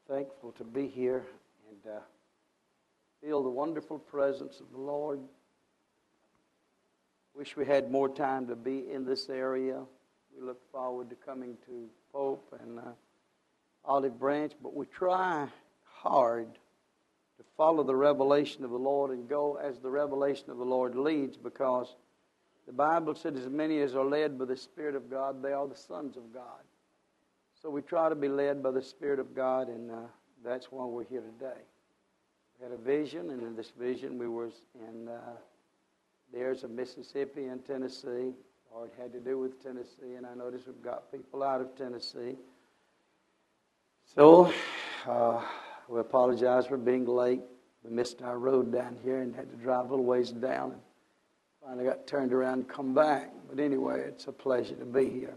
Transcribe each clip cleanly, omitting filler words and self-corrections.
thankful to be here and feel the wonderful presence of the Lord. Wish we had more time to be in this area. We look forward to coming to Pope and Olive Branch, but we try hard to follow the revelation of the Lord and go as the revelation of the Lord leads, because the Bible said, as many as are led by the Spirit of God, they are the sons of God. So we try to be led by the Spirit of God, and that's why we're here today. We had a vision, and in this vision we were in there's a Mississippi and Tennessee, or it had to do with Tennessee, and I noticed we've got people out of Tennessee. So we apologize for being late. We missed our road down here and had to drive a little ways down, and finally got turned around and come back. But anyway, it's a pleasure to be here.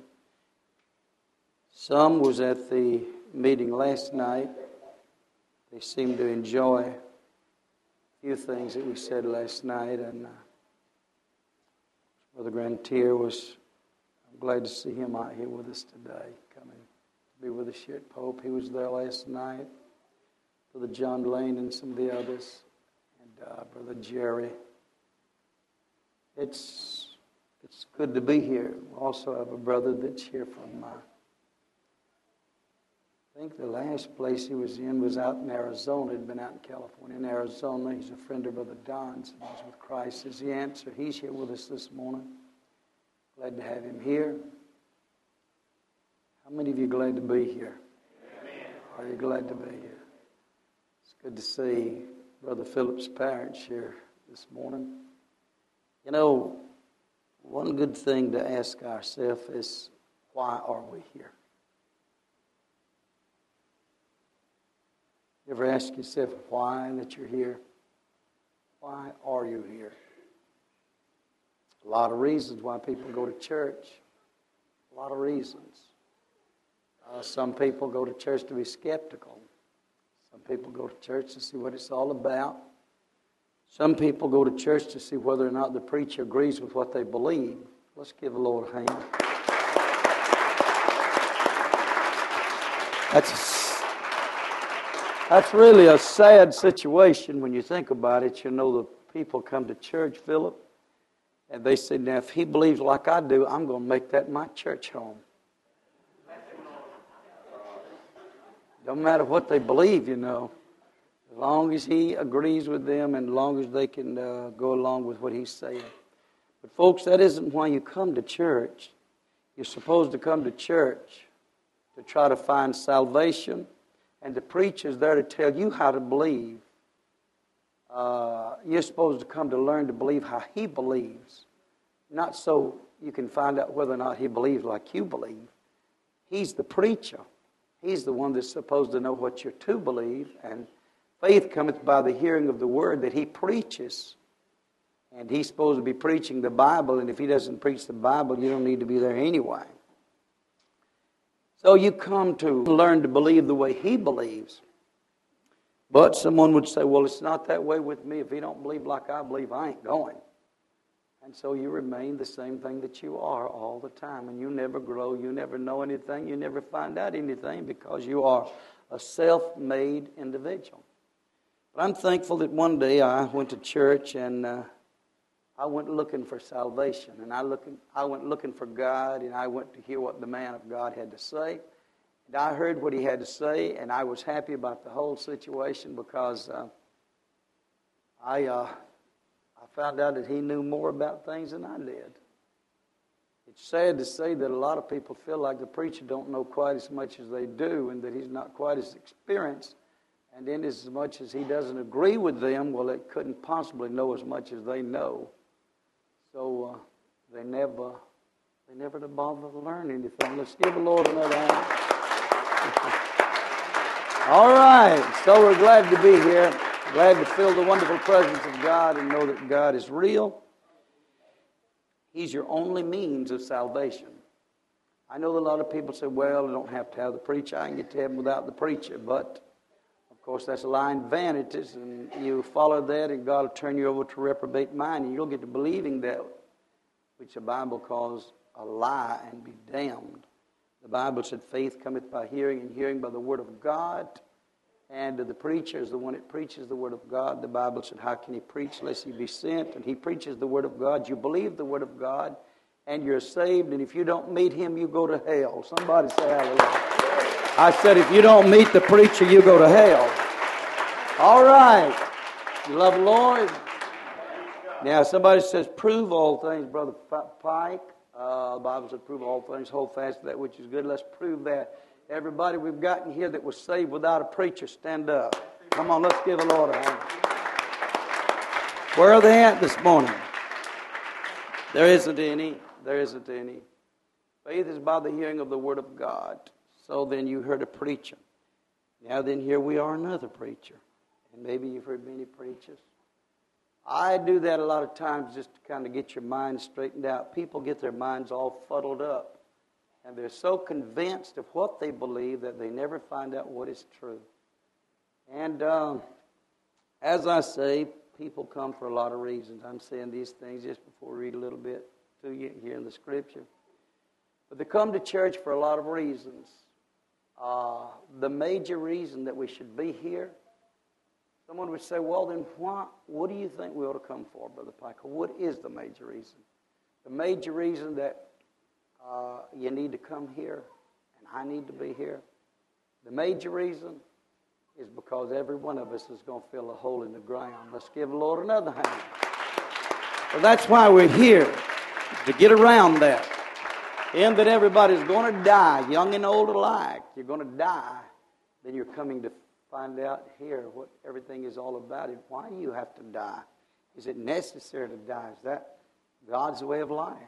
Some was at the meeting last night. They seemed to enjoy a few things that we said last night, and Brother Grantier I'm glad to see him out here with us today, coming to be with us here at Pope. He was there last night. Brother John Lane and some of the others, and Brother Jerry. It's good to be here. We also have a brother that's here from, I think the last place he was in was out in Arizona. He'd been out in California. In Arizona, he's a friend of Brother Don's, and he's with Christ as the answer. He's here with us this morning. Glad to have him here. How many of you are glad to be here? Amen. Are you glad to be here? It's good to see Brother Philip's parents here this morning. You know, one good thing to ask ourselves is, why are we here? You ever ask yourself why that you're here? Why are you here? A lot of reasons why people go to church. A lot of reasons. Some people go to church to be skeptical. Some people go to church to see what it's all about. Some people go to church to see whether or not the preacher agrees with what they believe. Let's give the Lord a hand. That's really a sad situation when you think about it. You know, the people come to church, Philip, and they say, now, if he believes like I do, I'm going to make that my church home. Don't matter what they believe, you know. As long as he agrees with them and as long as they can go along with what he's saying. But folks, that isn't why you come to church. You're supposed to come to church to try to find salvation. And the preacher's there to tell you how to believe. You're supposed to come to learn to believe how he believes. Not so you can find out whether or not he believes like you believe. He's the preacher. He's the one that's supposed to know what you're to believe. And faith cometh by the hearing of the word that he preaches. And he's supposed to be preaching the Bible. And if he doesn't preach the Bible, you don't need to be there anyway. So you come to learn to believe the way he believes. But someone would say, well, it's not that way with me. If he don't believe like I believe, I ain't going. And so you remain the same thing that you are all the time. And you never grow. You never know anything. You never find out anything because you are a self-made individual. But I'm thankful that one day I went to church and I went looking for salvation, and I went looking for God, and I went to hear what the man of God had to say. And I heard what he had to say, and I was happy about the whole situation because I found out that he knew more about things than I did. It's sad to say that a lot of people feel like the preacher don't know quite as much as they do, and that he's not quite as experienced. And in as much as he doesn't agree with them, well, it couldn't possibly know as much as they know. So they never bother to learn anything. Let's give the Lord another hand. All right, so we're glad to be here. Glad to feel the wonderful presence of God and know that God is real. He's your only means of salvation. I know that a lot of people say, well, I don't have to have the preacher. I can get to heaven without the preacher. But, of course, that's lying vanities, and you follow that, and God will turn you over to reprobate mind, and you'll get to believing that, which the Bible calls a lie, and be damned. The Bible said faith cometh by hearing, and hearing by the word of God. And the preacher is the one that preaches the Word of God. The Bible said, how can he preach lest he be sent? And he preaches the Word of God. You believe the Word of God, and you're saved. And if you don't meet him, you go to hell. Somebody say hallelujah. I said, if you don't meet the preacher, you go to hell. All right. You love the Lord? Now, somebody says, prove all things, Brother Pike. The Bible says, prove all things, hold fast to that which is good. Let's prove that. Everybody we've gotten here that was saved without a preacher, stand up. Come on, let's give the Lord a hand. Where are they at this morning? There isn't any. There isn't any. Faith is by the hearing of the Word of God. So then you heard a preacher. Now then here we are, another preacher. And maybe you've heard many preachers. I do that a lot of times just to kind of get your mind straightened out. People get their minds all fuddled up. And they're so convinced of what they believe that they never find out what is true. And as I say, people come for a lot of reasons. I'm saying these things just before we read a little bit to you here in the Scripture. But they come to church for a lot of reasons. The major reason that we should be here, someone would say, well, then what do you think we ought to come for, Brother Piker? What is the major reason? The major reason that you need to come here, and I need to be here. The major reason is because every one of us is going to fill a hole in the ground. Let's give the Lord another hand. Well, that's why we're here, to get around that. In that everybody's going to die, young and old alike. You're going to die. Then you're coming to find out here what everything is all about and why you have to die. Is it necessary to die? Is that God's way of life?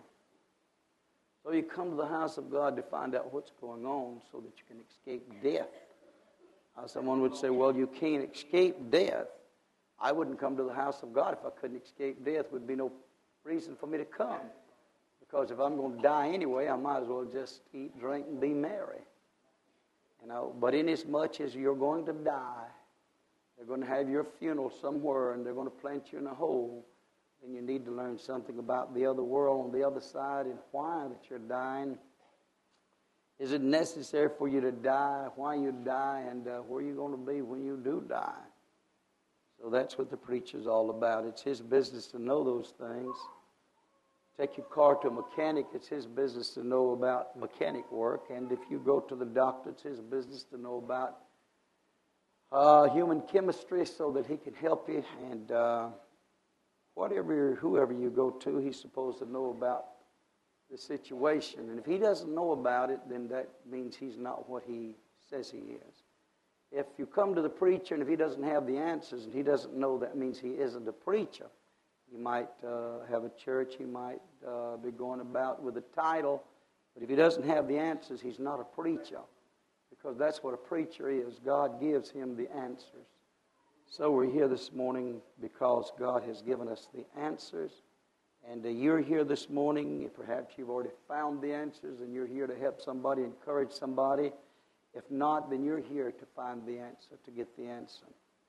So you come to the house of God to find out what's going on so that you can escape death. Someone would say, well, you can't escape death. I wouldn't come to the house of God if I couldn't escape death. Would be no reason for me to come. Because if I'm going to die anyway, I might as well just eat, drink, and be merry. But inasmuch as you're going to die, they're going to have your funeral somewhere and they're going to plant you in a hole. And you need to learn something about the other world on the other side and why that you're dying. Is it necessary for you to die, why you die, and where you're going to be when you do die? So that's what the preacher's all about. It's his business to know those things. Take your car to a mechanic, it's his business to know about mechanic work. And if you go to the doctor, it's his business to know about human chemistry so that he can help you. And whoever you go to, he's supposed to know about the situation. And if he doesn't know about it, then that means he's not what he says he is. If you come to the preacher and if he doesn't have the answers and he doesn't know, that means he isn't a preacher. He might have a church, he might be going about with a title, but if he doesn't have the answers, he's not a preacher. Because that's what a preacher is. God gives him the answers. So we're here this morning because God has given us the answers. And you're here this morning, perhaps you've already found the answers and you're here to help somebody, encourage somebody. If not, then you're here to find the answer, to get the answer.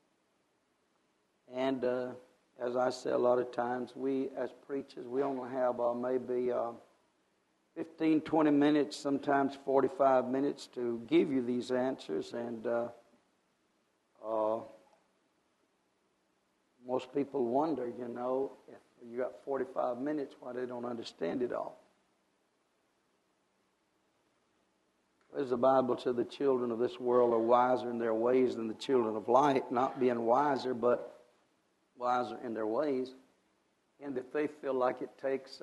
And as I say a lot of times, we as preachers, we only have maybe 15, 20 minutes, sometimes 45 minutes to give you these answers. And most people wonder, if you got 45 minutes, why they don't understand it all. As the Bible said, the children of this world are wiser in their ways than the children of light, not being wiser, but wiser in their ways. And if they feel like it takes,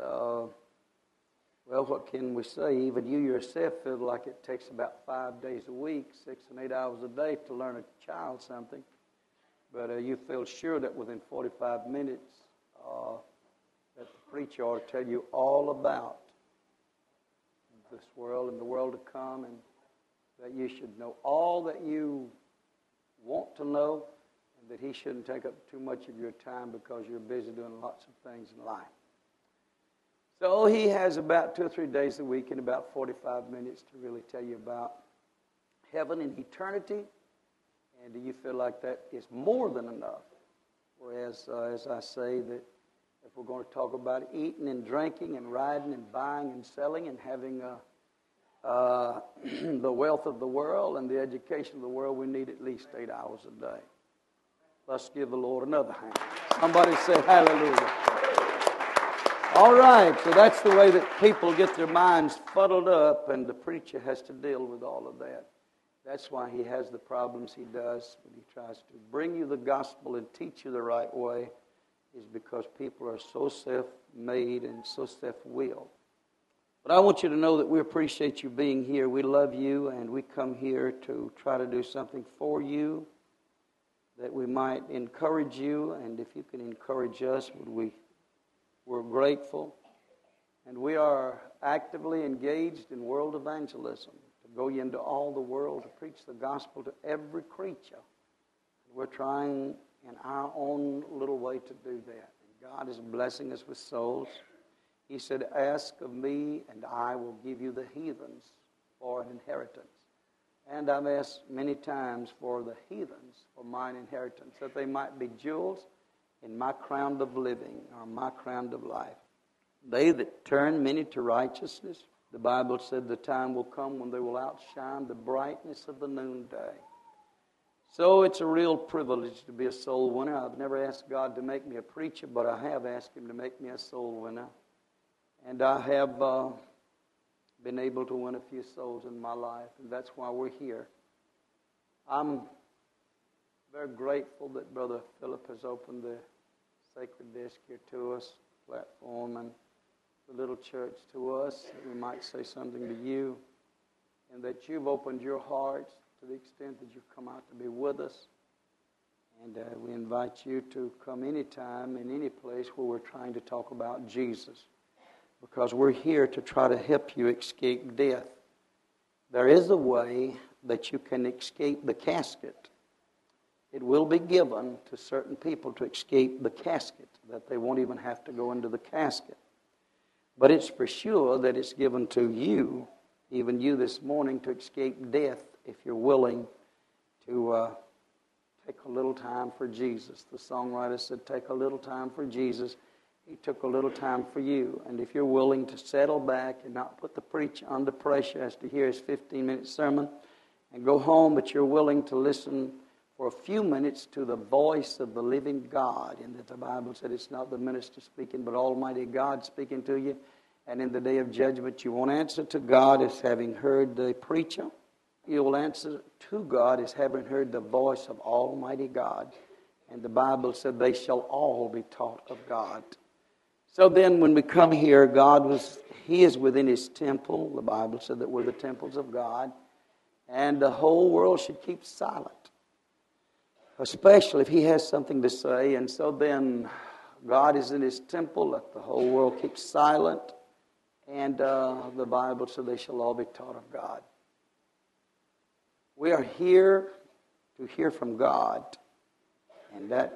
what can we say? Even you yourself feel like it takes about 5 days a week, 6 and 8 hours a day to learn a child something. But you feel sure that within 45 minutes that the preacher ought to tell you all about this world and the world to come, and that you should know all that you want to know, and that he shouldn't take up too much of your time because you're busy doing lots of things in life. So he has about 2 or 3 days a week and about 45 minutes to really tell you about heaven and eternity. And do you feel like that is more than enough? Whereas, as I say, that if we're going to talk about eating and drinking and riding and buying and selling and having the wealth of the world and the education of the world, we need at least 8 hours a day. Let's give the Lord another hand. Somebody say hallelujah. All right, so that's the way that people get their minds fuddled up, and the preacher has to deal with all of that. That's why he has the problems he does when he tries to bring you the gospel and teach you the right way, is because people are so self-made and so self-willed. But I want you to know that we appreciate you being here. We love you, and we come here to try to do something for you, that we might encourage you, and if you can encourage us, we're grateful. And we are actively engaged in world evangelism, to go into all the world to preach the gospel to every creature. We're trying in our own little way to do that. And God is blessing us with souls. He said, ask of me, and I will give you the heathens for an inheritance. And I've asked many times for the heathens for mine inheritance, that they might be jewels in my crown of living, or my crown of life. They that turn many to righteousness, the Bible said the time will come when they will outshine the brightness of the noonday. So it's a real privilege to be a soul winner. I've never asked God to make me a preacher, but I have asked Him to make me a soul winner. And I have been able to win a few souls in my life, and that's why we're here. I'm very grateful that Brother Philip has opened the sacred desk here to us, platform, and the little church to us, that we might say something to you, and that you've opened your hearts to the extent that you've come out to be with us. And we invite you to come anytime, in any place where we're trying to talk about Jesus, because we're here to try to help you escape death. There is a way that you can escape the casket. It will be given to certain people to escape the casket, that they won't even have to go into the casket. But it's for sure that it's given to you, even you this morning, to escape death if you're willing to take a little time for Jesus. The songwriter said, take a little time for Jesus. He took a little time for you. And if you're willing to settle back and not put the preacher under pressure as to hear his 15-minute sermon and go home, but you're willing to listen for a few minutes to the voice of the living God, and that the Bible said it's not the minister speaking, but Almighty God speaking to you. And in the day of judgment, you won't answer to God as having heard the preacher. You will answer to God as having heard the voice of Almighty God. And the Bible said they shall all be taught of God. So then when we come here, He is within His temple. The Bible said that we're the temples of God. And the whole world should keep silent, especially if He has something to say. And so then God is in His temple. Let the whole world keep silent. And the Bible said they shall all be taught of God. We are here to hear from God. And that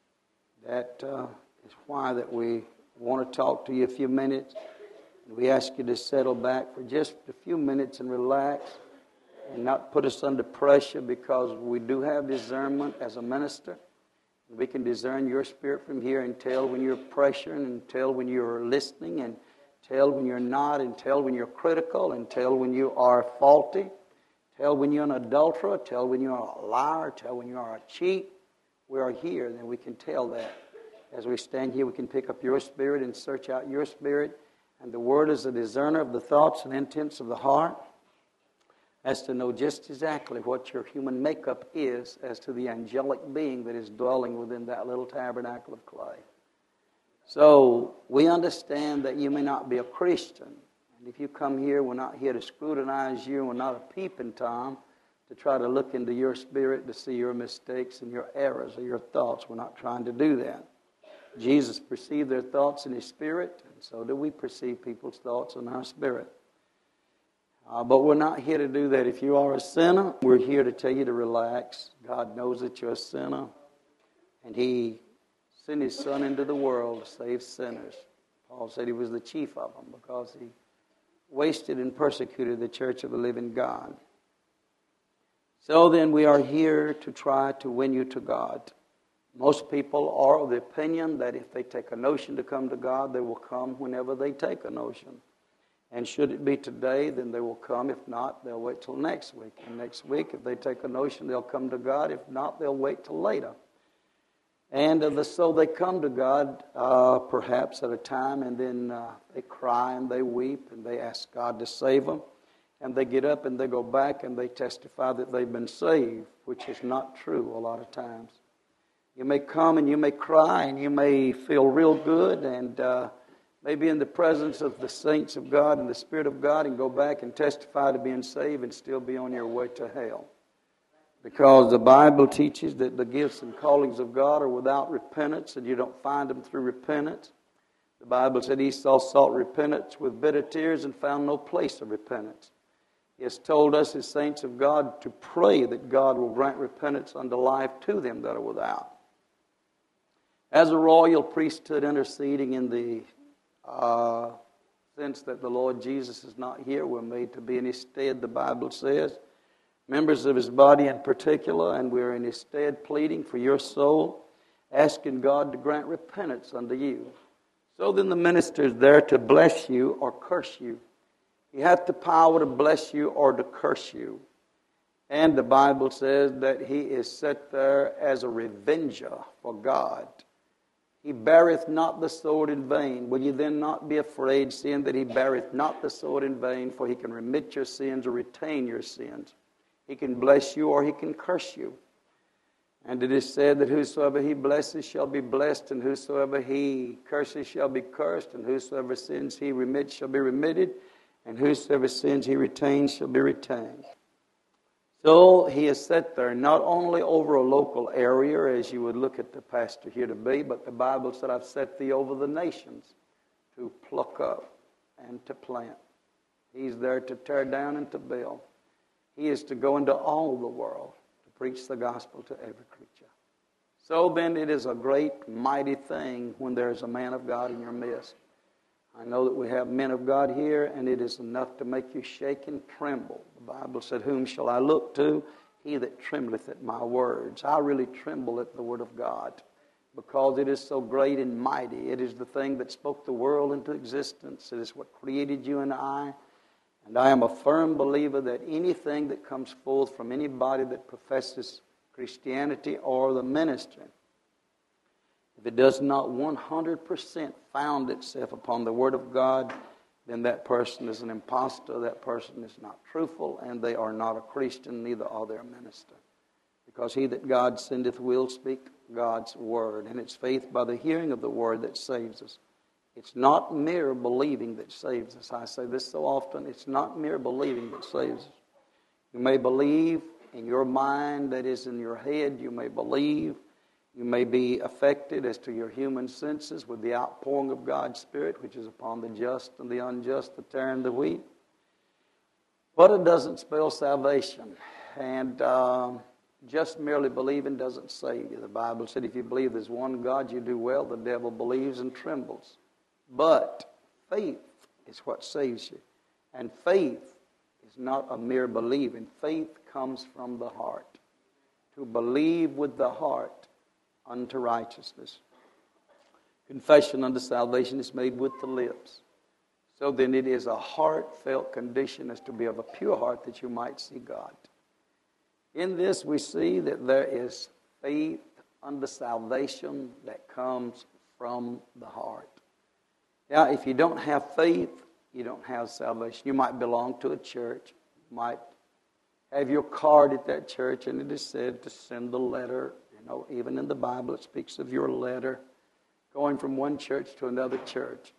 is why that we want to talk to you a few minutes. And we ask you to settle back for just a few minutes and relax and not put us under pressure, because we do have discernment as a minister. We can discern your spirit from here and tell when you're pressuring, and tell when you're listening, and tell when you're not, and tell when you're critical, and tell when you are faulty, tell when you're an adulterer, tell when you're a liar, tell when you are a cheat. We are here, then we can tell that. As we stand here, we can pick up your spirit and search out your spirit. And the Word is a discerner of the thoughts and intents of the heart, as to know just exactly what your human makeup is as to the angelic being that is dwelling within that little tabernacle of clay. So we understand that you may not be a Christian. And if you come here, we're not here to scrutinize you. We're not a peeping Tom to try to look into your spirit to see your mistakes and your errors or your thoughts. We're not trying to do that. Jesus perceived their thoughts in His spirit, and so do we perceive people's thoughts in our spirit. But we're not here to do that. If you are a sinner, we're here to tell you to relax. God knows that you're a sinner, and He sent His Son into the world to save sinners. Paul said He was the chief of them because He wasted and persecuted the church of the living God. So then we are here to try to win you to God. Most people are of the opinion that if they take a notion to come to God, they will come whenever they take a notion. And should it be today, then they will come. If not, they'll wait till next week. And next week, if they take a notion, they'll come to God. If not, they'll wait till later. And so they come to God perhaps at a time, and then they cry and they weep and they ask God to save them. And they get up and they go back and they testify that they've been saved, which is not true a lot of times. You may come and you may cry and you may feel real good and maybe in the presence of the saints of God and the Spirit of God, and go back and testify to being saved and still be on your way to hell. Because the Bible teaches that the gifts and callings of God are without repentance, and you don't find them through repentance. The Bible said Esau sought repentance with bitter tears and found no place of repentance. He has told us as saints of God to pray that God will grant repentance unto life to them that are without. As a royal priesthood interceding in the sense that the Lord Jesus is not here, we're made to be in His stead, the Bible says. Members of His body in particular, and we're in His stead pleading for your soul, asking God to grant repentance unto you. So then the minister is there to bless you or curse you. He hath the power to bless you or to curse you. And the Bible says that He is set there as a revenger for God. He beareth not the sword in vain. Will you then not be afraid, seeing that He beareth not the sword in vain, for He can remit your sins or retain your sins. He can bless you or He can curse you. And it is said that whosoever He blesses shall be blessed, and whosoever He curses shall be cursed, and whosoever sins He remits shall be remitted, and whosoever sins He retains shall be retained. So He is set there not only over a local area, as you would look at the pastor here to be, but the Bible said, I've set thee over the nations to pluck up and to plant. He's there to tear down and to build. He is to go into all the world to preach the gospel to every creature. So then it is a great, mighty thing when there is a man of God in your midst. I know that we have men of God here, and it is enough to make you shake and tremble. The Bible said, whom shall I look to? He that trembleth at my words. I really tremble at the word of God because it is so great and mighty. It is the thing that spoke the world into existence. It is what created you and I. And I am a firm believer that anything that comes forth from anybody that professes Christianity or the ministry, if it does not 100% found itself upon the Word of God, then that person is an impostor, that person is not truthful, and they are not a Christian, neither are they a minister. Because he that God sendeth will speak God's Word, and it's faith by the hearing of the Word that saves us. It's not mere believing that saves us. I say this so often, it's not mere believing that saves us. You may believe in your mind, that is in your head, you may believe. You may be affected as to your human senses with the outpouring of God's Spirit, which is upon the just and the unjust, the tare and the wheat. But it doesn't spell salvation. And just merely believing doesn't save you. The Bible said if you believe there's one God, you do well. The devil believes and trembles. But faith is what saves you. And faith is not a mere believing. Faith comes from the heart. To believe with the heart unto righteousness. Confession unto salvation is made with the lips. So then it is a heartfelt condition as to be of a pure heart that you might see God. In this we see that there is faith unto salvation that comes from the heart. Now, if you don't have faith, you don't have salvation. You might belong to a church. You might have your card at that church, and it is said to send the letter. You know, even in the Bible it speaks of your letter going from one church to another church.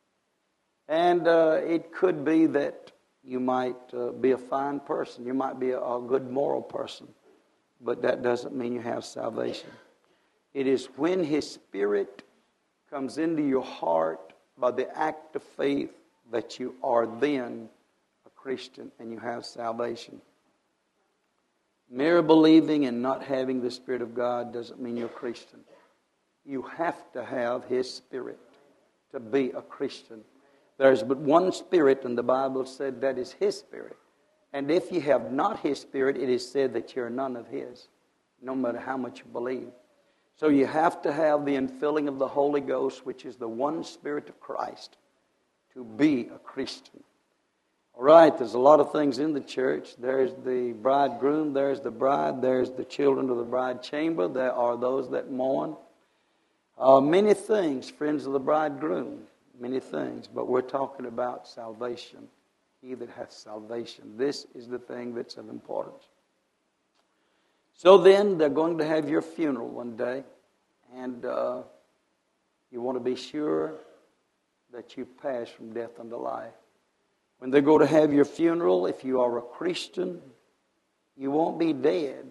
And it could be that you might be a fine person. You might be a good moral person. But that doesn't mean you have salvation. It is when His Spirit comes into your heart by the act of faith that you are then a Christian and you have salvation. Mere believing and not having the Spirit of God doesn't mean you're a Christian. You have to have His Spirit to be a Christian. There's but one Spirit, and the Bible said that is His Spirit. And if you have not His Spirit, it is said that you're none of His, no matter how much you believe. So you have to have the infilling of the Holy Ghost, which is the one Spirit of Christ, to be a Christian. All right, there's a lot of things in the church. There's the bridegroom, there's the bride, there's the children of the bride chamber, there are those that mourn. Many things, friends of the bridegroom, many things, but we're talking about salvation. He that hath salvation. This is the thing that's of importance. So then, they're going to have your funeral one day, and you want to be sure that you pass from death unto life. When they go to have your funeral, if you are a Christian, you won't be dead.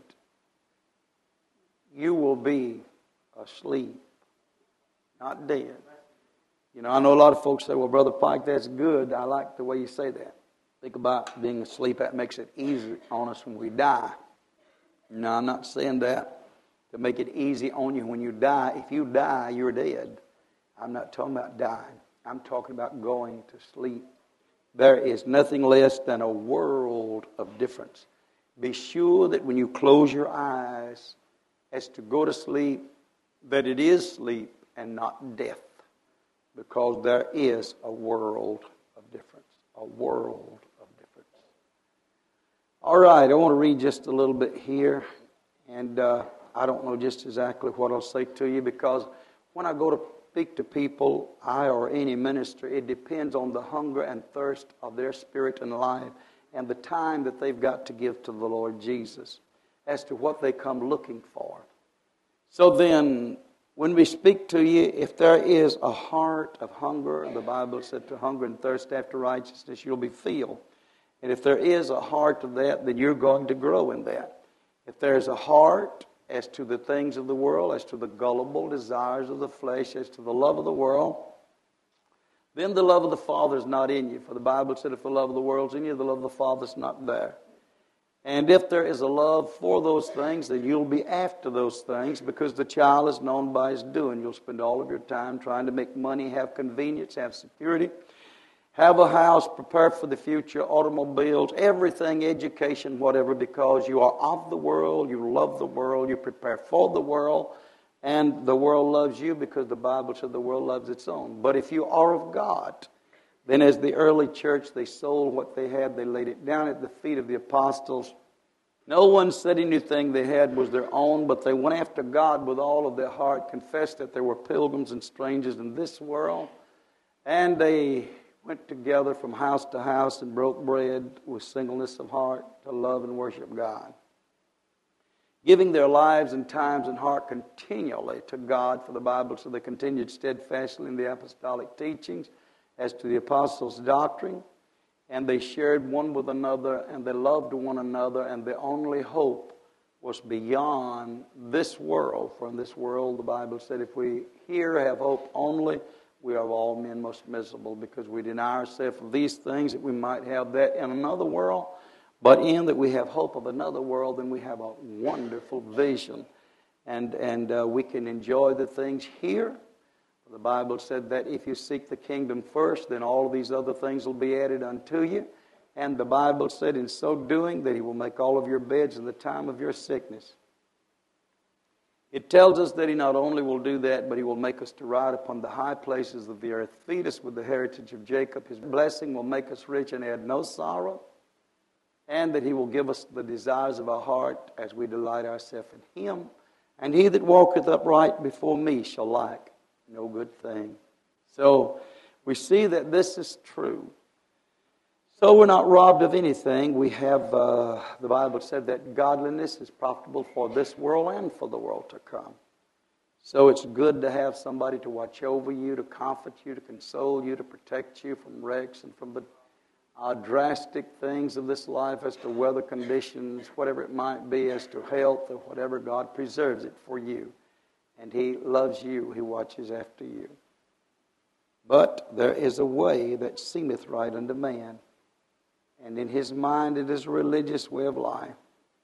You will be asleep, not dead. You know, I know a lot of folks say, well, Brother Pike, that's good. I like the way you say that. Think about being asleep. That makes it easy on us when we die. No, I'm not saying that to make it easy on you when you die. If you die, you're dead. I'm not talking about dying. I'm talking about going to sleep. There is nothing less than a world of difference. Be sure that when you close your eyes as to go to sleep, that it is sleep and not death. Because there is a world of difference. A world of difference. All right, I want to read just a little bit here. And I don't know just exactly what I'll say to you, because when I go to speak to people, I or any minister, it depends on the hunger and thirst of their spirit and life and the time that they've got to give to the Lord Jesus as to what they come looking for. So then, when we speak to you, if there is a heart of hunger, the Bible said to hunger and thirst after righteousness, you'll be filled. And if there is a heart of that, then you're going to grow in that. If there's a heart as to the things of the world, as to the gullible desires of the flesh, as to the love of the world, then the love of the Father is not in you. For the Bible said, if the love of the world's in you, the love of the Father is not there. And if there is a love for those things, then you'll be after those things, because the child is known by his doing. You'll spend all of your time trying to make money, have convenience, have security, have a house, prepare for the future, automobiles, everything, education, whatever, because you are of the world, you love the world, you prepare for the world, and the world loves you because the Bible said the world loves its own. But if you are of God, then as the early church, they sold what they had, they laid it down at the feet of the apostles. No one said anything they had was their own, but they went after God with all of their heart, confessed that there were pilgrims and strangers in this world, and they went together from house to house and broke bread with singleness of heart to love and worship God, giving their lives and times and heart continually to God. For the Bible said they continued steadfastly in the apostolic teachings as to the apostles' doctrine, and they shared one with another, and they loved one another, and the only hope was beyond this world. For in this world, the Bible said, if we here have hope only, we are of all men most miserable, because we deny ourselves of these things, that we might have that in another world. But in that we have hope of another world, then we have a wonderful vision. And we can enjoy the things here. The Bible said that if you seek the kingdom first, then all of these other things will be added unto you. And the Bible said in so doing that He will make all of your beds in the time of your sickness. It tells us that He not only will do that, but He will make us to ride upon the high places of the earth, feed us with the heritage of Jacob. His blessing will make us rich and add no sorrow. And that He will give us the desires of our heart as we delight ourselves in Him. And he that walketh upright before me shall lack no good thing. So we see that this is true. So we're not robbed of anything. We have, the Bible said that godliness is profitable for this world and for the world to come. So it's good to have somebody to watch over you, to comfort you, to console you, to protect you from wrecks and from the drastic things of this life, as to weather conditions, whatever it might be, as to health or whatever. God preserves it for you. And He loves you. He watches after you. But there is a way that seemeth right unto man, and in his mind it is a religious way of life.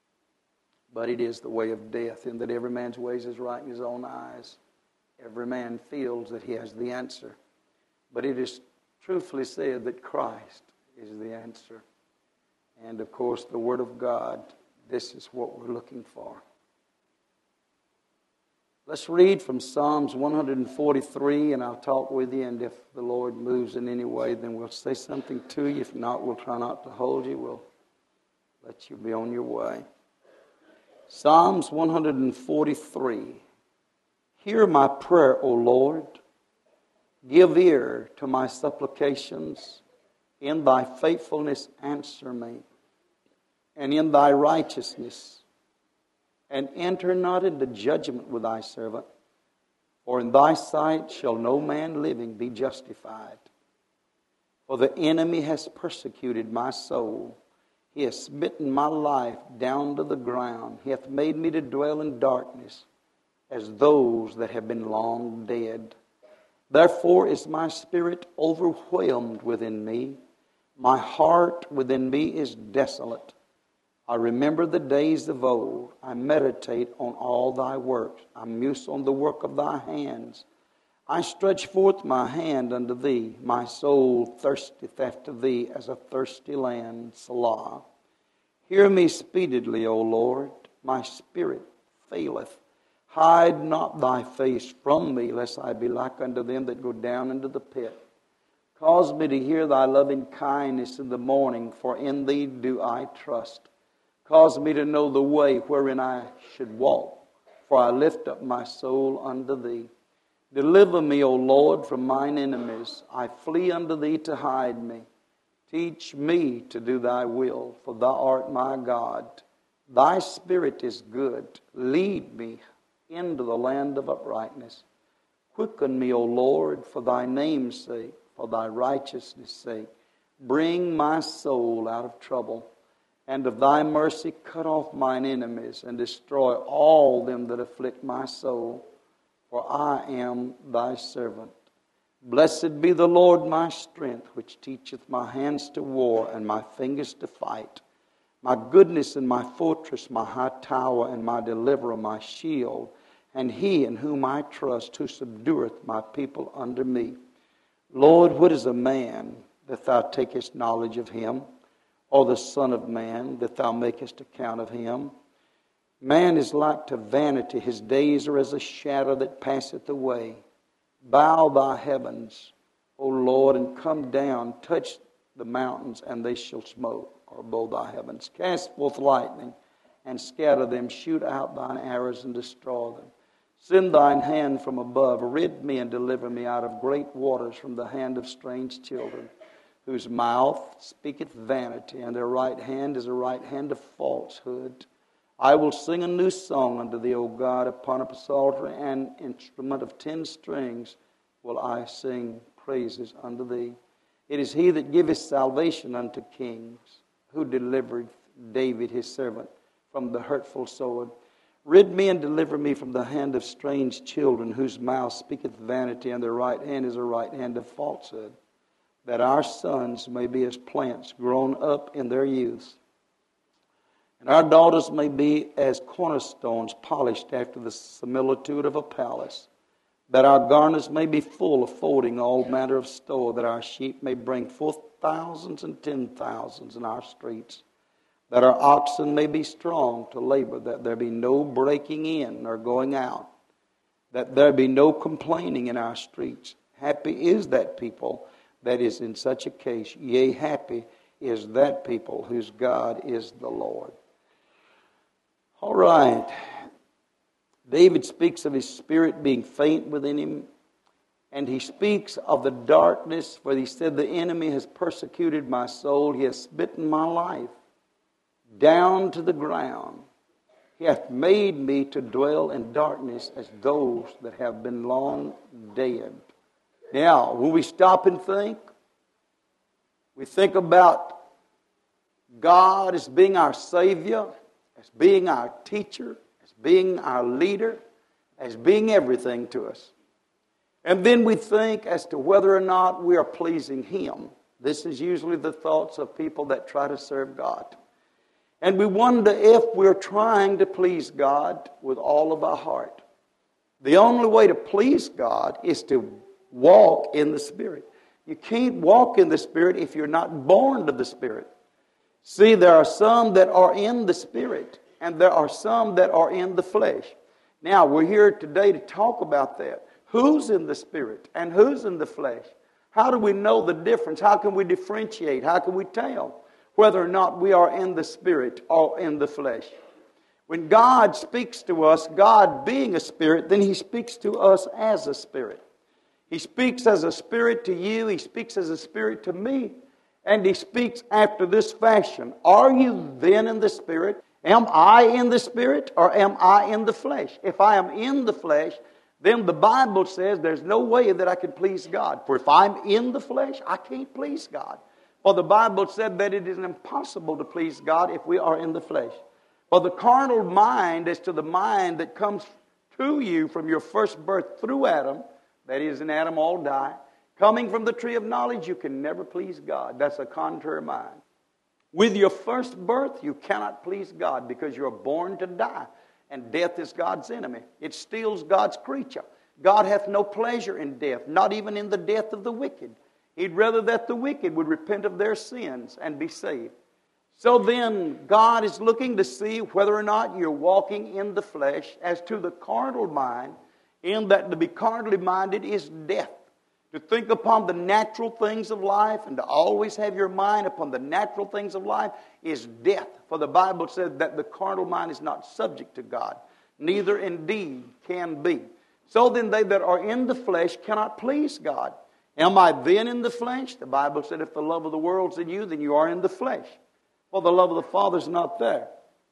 But it is the way of death, in that every man's ways is right in his own eyes. Every man feels that he has the answer. But it is truthfully said that Christ is the answer. And of course, the Word of God, this is what we're looking for. Let's read from Psalms 143, and I'll talk with you, and if the Lord moves in any way, then we'll say something to you. If not, we'll try not to hold you. We'll let you be on your way. Psalms 143. Hear my prayer, O Lord. Give ear to my supplications. In thy faithfulness answer me, and in thy righteousness. And enter not into judgment with thy servant, for in thy sight shall no man living be justified. For the enemy has persecuted my soul. He hath smitten my life down to the ground. He hath made me to dwell in darkness, as those that have been long dead. Therefore is my spirit overwhelmed within me. My heart within me is desolate. I remember the days of old. I meditate on all thy works. I muse on the work of thy hands. I stretch forth my hand unto thee. My soul thirsteth after thee as a thirsty land. Selah. Hear me speedily, O Lord. My spirit faileth. Hide not thy face from me, lest I be like unto them that go down into the pit. Cause me to hear thy loving kindness in the morning, for in thee do I trust. Cause me to know the way wherein I should walk, for I lift up my soul unto thee. Deliver me, O Lord, from mine enemies. I flee unto thee to hide me. Teach me to do thy will, for thou art my God. Thy spirit is good. Lead me into the land of uprightness. Quicken me, O Lord, for thy name's sake, for thy righteousness' sake. Bring my soul out of trouble. And of thy mercy cut off mine enemies, and destroy all them that afflict my soul. For I am thy servant. Blessed be the Lord my strength, which teacheth my hands to war, and my fingers to fight. My goodness and my fortress, my high tower, and my deliverer, my shield, and he in whom I trust, who subdueth my people under me. Lord, what is a man, that thou takest knowledge of him? Or the Son of Man, that thou makest account of him? Man is like to vanity. His days are as a shadow that passeth away. Bow thy heavens, O Lord, and come down. Touch the mountains, and they shall smoke, or bow thy heavens. Cast forth lightning, and scatter them. Shoot out thine arrows, and destroy them. Send thine hand from above. Rid me and deliver me out of great waters, from the hand of strange children, whose mouth speaketh vanity, and their right hand is a right hand of falsehood. I will sing a new song unto thee, O God, upon a psalter and instrument of 10 strings will I sing praises unto thee. It is he that giveth salvation unto kings, who delivered David his servant from the hurtful sword. Rid me and deliver me from the hand of strange children, whose mouth speaketh vanity, and their right hand is a right hand of falsehood. That our sons may be as plants grown up in their youth, and our daughters may be as cornerstones polished after the similitude of a palace. That our garners may be full, affording all manner of store, that our sheep may bring forth thousands and 10,000s in our streets. That our oxen may be strong to labor, that there be no breaking in or going out, that there be no complaining in our streets. Happy is that people that is in such a case. Yea, happy is that people whose God is the Lord. All right. David speaks of his spirit being faint within him. And he speaks of the darkness, for he said, the enemy has persecuted my soul. He has smitten my life down to the ground. He hath made me to dwell in darkness as those that have been long dead. Now, when we stop and think, we think about God as being our Savior, as being our teacher, as being our leader, as being everything to us. And then we think as to whether or not we are pleasing Him. This is usually the thoughts of people that try to serve God. And we wonder if we're trying to please God with all of our heart. The only way to please God is to walk in the Spirit. You can't walk in the Spirit if you're not born of the Spirit. See, there are some that are in the Spirit, and there are some that are in the flesh. Now, we're here today to talk about that. Who's in the Spirit and who's in the flesh? How do we know the difference? How can we differentiate? How can we tell whether or not we are in the Spirit or in the flesh? When God speaks to us, God being a Spirit, then He speaks to us as a Spirit. He speaks as a Spirit to you. He speaks as a Spirit to me. And He speaks after this fashion. Are you then in the Spirit? Am I in the Spirit or am I in the flesh? If I am in the flesh, then the Bible says there's no way that I can please God. For if I'm in the flesh, I can't please God. For the Bible said that it is impossible to please God if we are in the flesh. For the carnal mind is to the mind that comes to you from your first birth through Adam, that is, in Adam all die. Coming from the tree of knowledge, you can never please God. That's a contrary mind. With your first birth, you cannot please God because you are born to die. And death is God's enemy. It steals God's creature. God hath no pleasure in death, not even in the death of the wicked. He'd rather that the wicked would repent of their sins and be saved. So then, God is looking to see whether or not you're walking in the flesh as to the carnal mind, in that to be carnally minded is death. To think upon the natural things of life and to always have your mind upon the natural things of life is death. For the Bible says that the carnal mind is not subject to God, neither indeed can be. So then they that are in the flesh cannot please God. Am I then in the flesh? The Bible said if the love of the world's in you, then you are in the flesh. For the love of the Father's not there.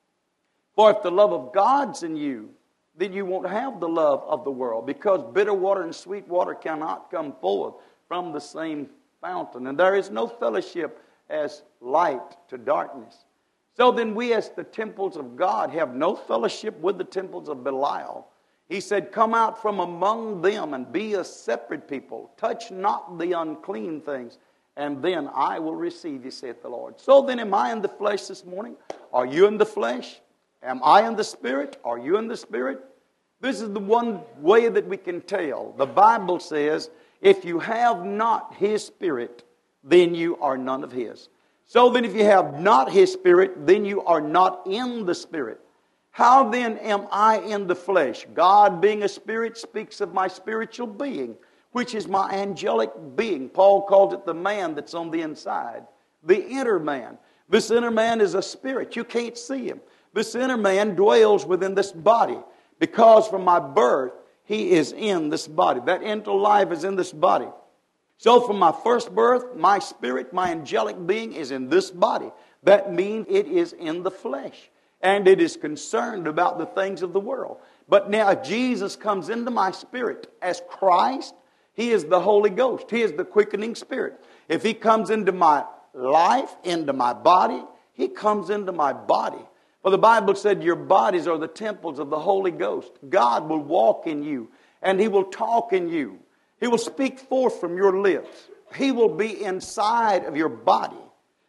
For if the love of God's in you, then you won't have the love of the world, because bitter water and sweet water cannot come forth from the same fountain. And there is no fellowship as light to darkness. So then we as the temples of God have no fellowship with the temples of Belial. He said, come out from among them and be a separate people. Touch not the unclean things, and then I will receive you, saith the Lord. So then am I in the flesh this morning? Are you in the flesh? Am I in the Spirit? Are you in the Spirit? This is the one way that we can tell. The Bible says, if you have not His Spirit, then you are none of His. So then if you have not His Spirit, then you are not in the Spirit. How then am I in the flesh? God being a Spirit speaks of my spiritual being, which is my angelic being. Paul calls it the man that's on the inside, the inner man. This inner man is a spirit. You can't see him. This inner man dwells within this body, because from my birth, he is in this body. That inner life is in this body. So from my first birth, my spirit, my angelic being is in this body. That means it is in the flesh. And it is concerned about the things of the world. But now if Jesus comes into my spirit as Christ, He is the Holy Ghost. He is the quickening Spirit. If He comes into my life, into my body, He comes into my body. For the Bible said your bodies are the temples of the Holy Ghost. God will walk in you, and He will talk in you. He will speak forth from your lips. He will be inside of your body.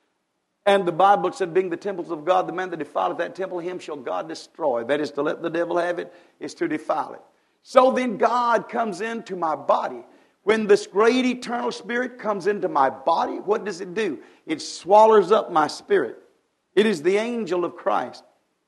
And the Bible said, being the temples of God, the man that defileth that temple, him shall God destroy. That is, to let the devil have it, is to defile it. So then God comes into my body. When this great eternal Spirit comes into my body, what does it do? It swallows up my spirit. It is the angel of Christ.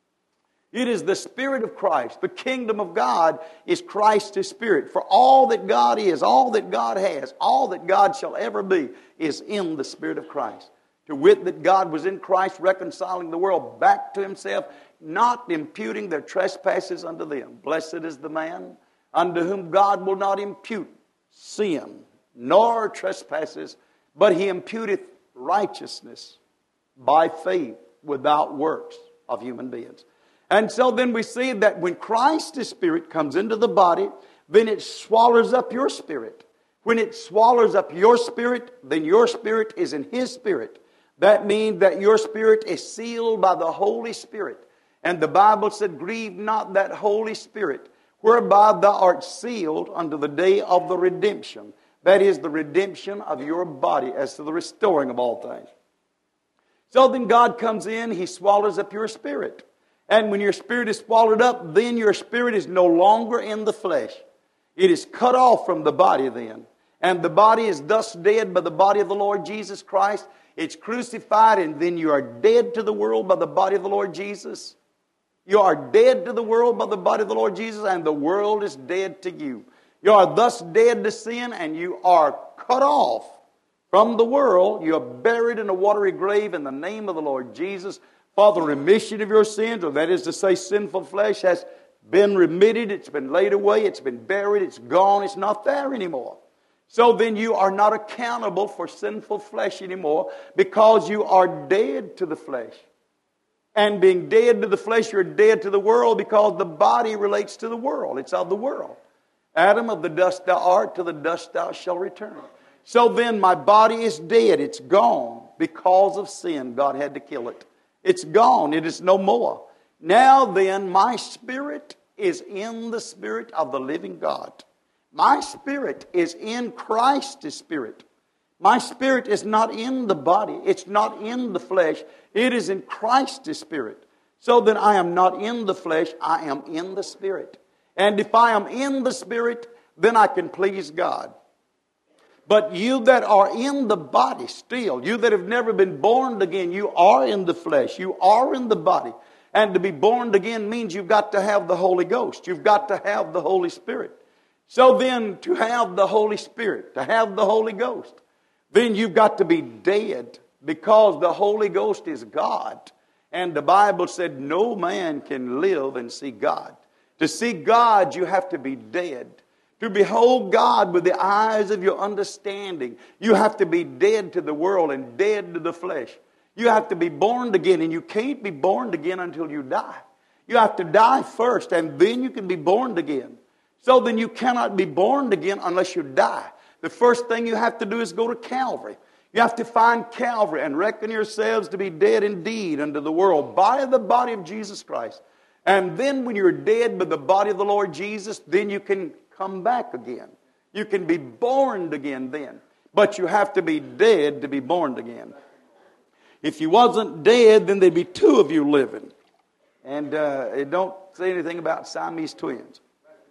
It is the Spirit of Christ. The kingdom of God is Christ's Spirit. For all that God is, all that God has, all that God shall ever be is in the Spirit of Christ. To wit, that God was in Christ reconciling the world back to Himself, not imputing their trespasses unto them. Blessed is the man unto whom God will not impute sin, nor trespasses, but He imputeth righteousness by faith without works of human beings. And so then we see that when Christ's Spirit comes into the body, then it swallows up your spirit. When it swallows up your spirit, then your spirit is in His Spirit. That means that your spirit is sealed by the Holy Spirit. And the Bible said, grieve not that Holy Spirit, whereby thou art sealed unto the day of the redemption. That is the redemption of your body as to the restoring of all things. So then God comes in, He swallows up your spirit. And when your spirit is swallowed up, then your spirit is no longer in the flesh. It is cut off from the body then. And the body is thus dead by the body of the Lord Jesus Christ. It's crucified, and then you are dead to the world by the body of the Lord Jesus. You are dead to the world by the body of the Lord Jesus, and the world is dead to you. You are thus dead to sin, and you are cut off from the world. You are buried in a watery grave in the name of the Lord Jesus. For the remission of your sins, or that is to say, sinful flesh has been remitted, it's been laid away, it's been buried, it's gone, it's not there anymore. So then you are not accountable for sinful flesh anymore because you are dead to the flesh. And being dead to the flesh, you're dead to the world because the body relates to the world. It's of the world. Adam, of the dust thou art, to the dust thou shalt return. So then my body is dead. It's gone because of sin. God had to kill it. It's gone. It is no more. Now then, my spirit is in the Spirit of the living God. My spirit is in Christ's spirit. My spirit is not in the body. It's not in the flesh. It is in Christ's spirit. So then I am not in the flesh. I am in the Spirit. And if I am in the Spirit, then I can please God. But you that are in the body still, you that have never been born again, you are in the flesh. You are in the body. And to be born again means you've got to have the Holy Ghost. You've got to have the Holy Spirit. So then, to have the Holy Spirit, to have the Holy Ghost, then you've got to be dead because the Holy Ghost is God. And the Bible said no man can live and see God. To see God, you have to be dead. To behold God with the eyes of your understanding, you have to be dead to the world and dead to the flesh. You have to be born again, and you can't be born again until you die. You have to die first, and then you can be born again. So then you cannot be born again unless you die. The first thing you have to do is go to Calvary. You have to find Calvary and reckon yourselves to be dead indeed unto the world by the body of Jesus Christ. And then when you're dead by the body of the Lord Jesus, then you can come back again. You can be born again then. But you have to be dead to be born again. If you wasn't dead, then there'd be two of you living. And it don't say anything about Siamese twins.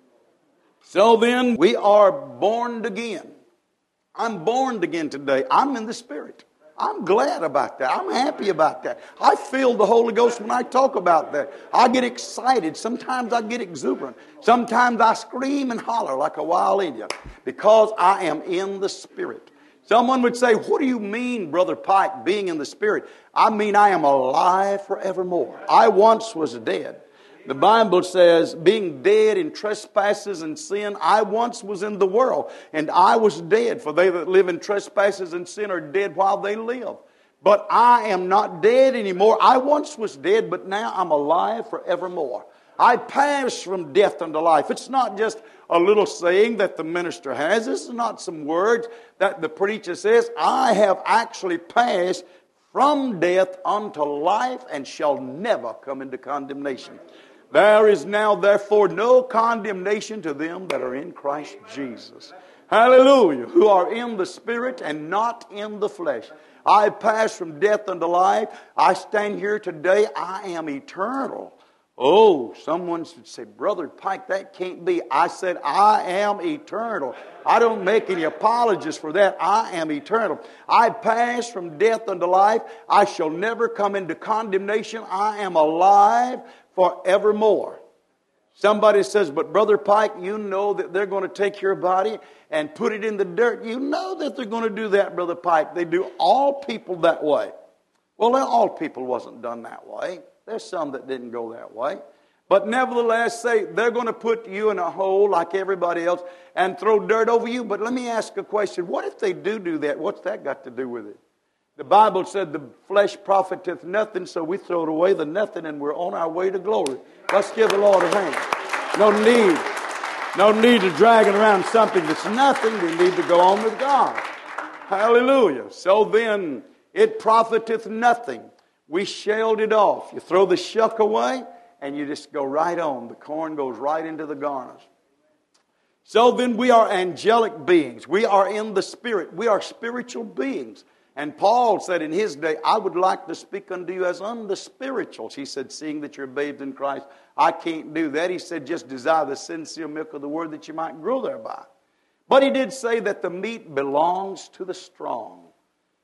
So then, we are born again. I'm born again today. I'm in the Spirit. I'm glad about that. I'm happy about that. I feel the Holy Ghost when I talk about that. I get excited. Sometimes I get exuberant. Sometimes I scream and holler like a wild Indian because I am in the Spirit. Someone would say, what do you mean, Brother Pike, being in the Spirit? I mean I am alive forevermore. I once was dead. The Bible says, being dead in trespasses and sin, I once was in the world, and I was dead. For they that live in trespasses and sin are dead while they live. But I am not dead anymore. I once was dead, but now I'm alive forevermore. I pass from death unto life. It's not just a little saying that the minister has. This is not some words that the preacher says. I have actually passed from death unto life and shall never come into condemnation. There is now, therefore, no condemnation to them that are in Christ Jesus. Hallelujah. Who are in the Spirit and not in the flesh. I pass from death unto life. I stand here today. I am eternal. Oh, someone should say, Brother Pike, that can't be. I said, I am eternal. I don't make any apologies for that. I am eternal. I pass from death unto life. I shall never come into condemnation. I am alive forevermore. Somebody says, but Brother Pike, you know that they're going to take your body and put it in the dirt. You know that they're going to do that, Brother Pike. They do all people that way. Well, all people wasn't done that way. There's some that didn't go that way. But nevertheless, say they're going to put you in a hole like everybody else and throw dirt over you. But let me ask a question. What if they do that? What's that got to do with it? The Bible said the flesh profiteth nothing, so we throw it away the nothing and we're on our way to glory. Let's give the Lord a hand. No need to dragging around something that's nothing. We need to go on with God. Hallelujah. So then, it profiteth nothing. We shelled it off. You throw the shuck away and you just go right on. The corn goes right into the garners. So then we are angelic beings. We are in the Spirit. We are spiritual beings. And Paul said in his day, I would like to speak unto you as unto spirituals. He said, seeing that you're bathed in Christ, I can't do that. He said, just desire the sincere milk of the word that you might grow thereby. But he did say that the meat belongs to the strong.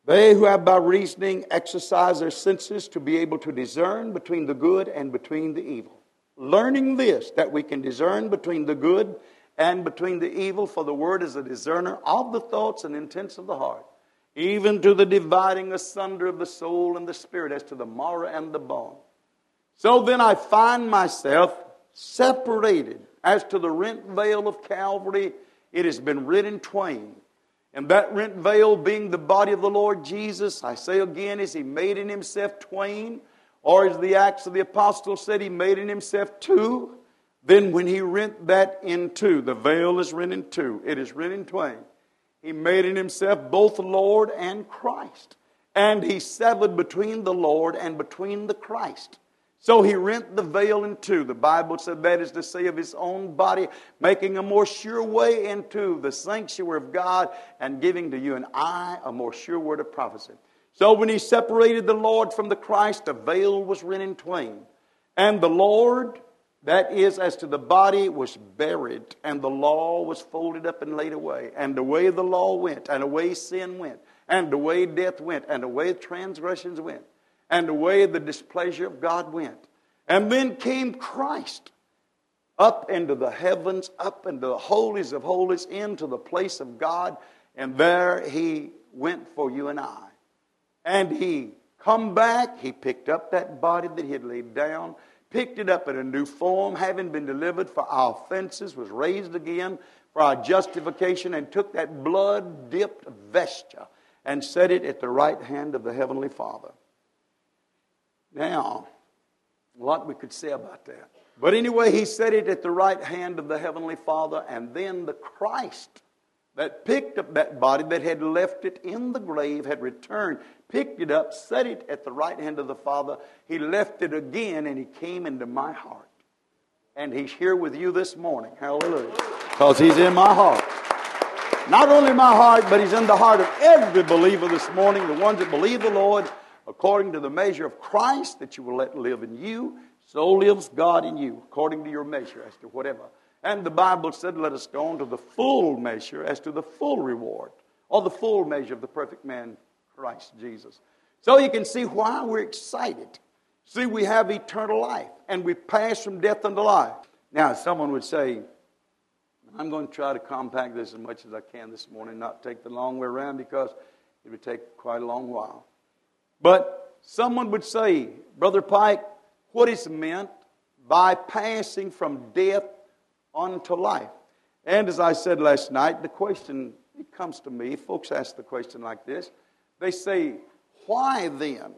They who have by reasoning exercised their senses to be able to discern between the good and between the evil. Learning this, that we can discern between the good and between the evil, for the word is a discerner of the thoughts and intents of the heart, even to the dividing asunder of the soul and the spirit, as to the marrow and the bone. So then I find myself separated. As to the rent veil of Calvary, it has been rent in twain. And that rent veil being the body of the Lord Jesus, I say again, is He made in Himself twain? Or as the Acts of the Apostles said, He made in Himself two? Then when He rent that in two, the veil is rent in two, it is rent in twain. He made in Himself both Lord and Christ. And He severed between the Lord and between the Christ. So He rent the veil in two. The Bible said that is to say of His own body, making a more sure way into the sanctuary of God and giving to you and I a more sure word of prophecy. So when He separated the Lord from the Christ, the veil was rent in twain. And the Lord, that is as to the body, was buried, and the law was folded up and laid away. And the way the law went, and the way sin went, and the way death went, and the way transgressions went, and the way the displeasure of God went. And then came Christ up into the heavens, up into the holies of holies, into the place of God. And there He went for you and I. And He come back, He picked up that body that He had laid down, picked it up in a new form, having been delivered for our offenses, was raised again for our justification, and took that blood-dipped vesture and set it at the right hand of the Heavenly Father. Now, a lot we could say about that. But anyway, He set it at the right hand of the Heavenly Father, and then the Christ that picked up that body, that had left it in the grave, had returned, picked it up, set it at the right hand of the Father. He left it again, and He came into my heart. And He's here with you this morning. Hallelujah. Because He's in my heart. Not only my heart, but He's in the heart of every believer this morning, the ones that believe the Lord, according to the measure of Christ that you will let live in you, so lives God in you, according to your measure, as to whatever. And the Bible said, let us go on to the full measure, as to the full reward, or the full measure of the perfect man, Christ Jesus. So you can see why we're excited. See, we have eternal life, and we pass from death unto life. Now, someone would say, I'm going to try to compact this as much as I can this morning, not take the long way around, because it would take quite a long while. But someone would say, Brother Pike, what is meant by passing from death unto life? And as I said last night, the question, it comes to me, folks ask the question like this. They say, why then?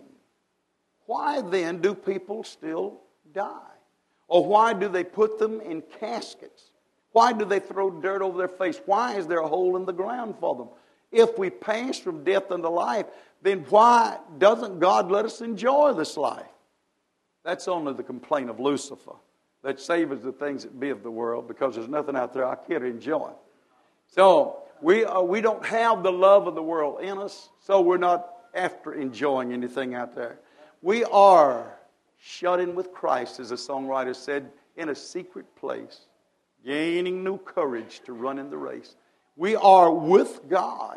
Why then do people still die? Or why do they put them in caskets? Why do they throw dirt over their face? Why is there a hole in the ground for them? If we pass from death unto life, then why doesn't God let us enjoy this life? That's only the complaint of Lucifer, that savors the things that be of the world, because there's nothing out there I can't enjoy. So we don't have the love of the world in us, so we're not after enjoying anything out there. We are shut in with Christ, as the songwriter said, in a secret place, gaining new courage to run in the race. We are with God.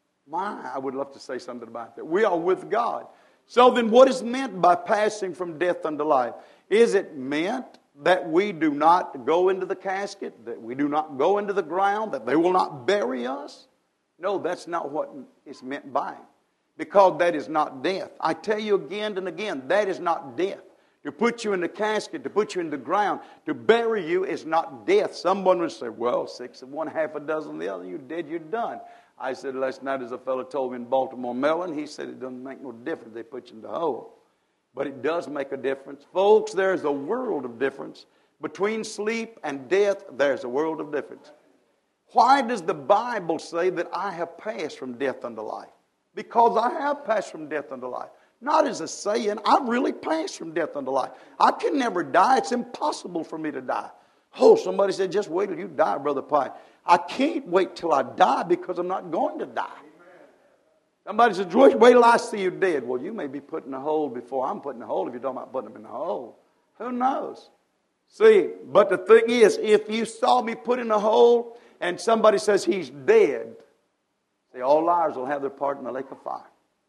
I would love to say something about that. We are with God. So then what is meant by passing from death unto life? Is it meant that we do not go into the casket, that we do not go into the ground, that they will not bury us? No, that's not what is meant by it. Because that is not death. I tell you again and again, that is not death. To put you in the casket, to put you in the ground, to bury you is not death. Someone would say, well, 6 of one, half a dozen of the other, you're dead, you're done. I said last night, as a fellow told me in Baltimore, Maryland, he said it doesn't make no difference. They put you in the hole. But it does make a difference. Folks, there's a world of difference. Between sleep and death, there's a world of difference. Why does the Bible say that I have passed from death unto life? Because I have passed from death unto life. Not as a saying, I've really passed from death unto life. I can never die. It's impossible for me to die. Oh, somebody said, just wait till you die, Brother Pike. I can't wait till I die, because I'm not going to die. Somebody said, wait till I see you dead. Well, you may be put in a hole before I'm put in a hole, if you're talking about putting them in a hole. Who knows? See, but the thing is, if you saw me put in a hole and somebody says he's dead, see, all liars will have their part in the lake of fire.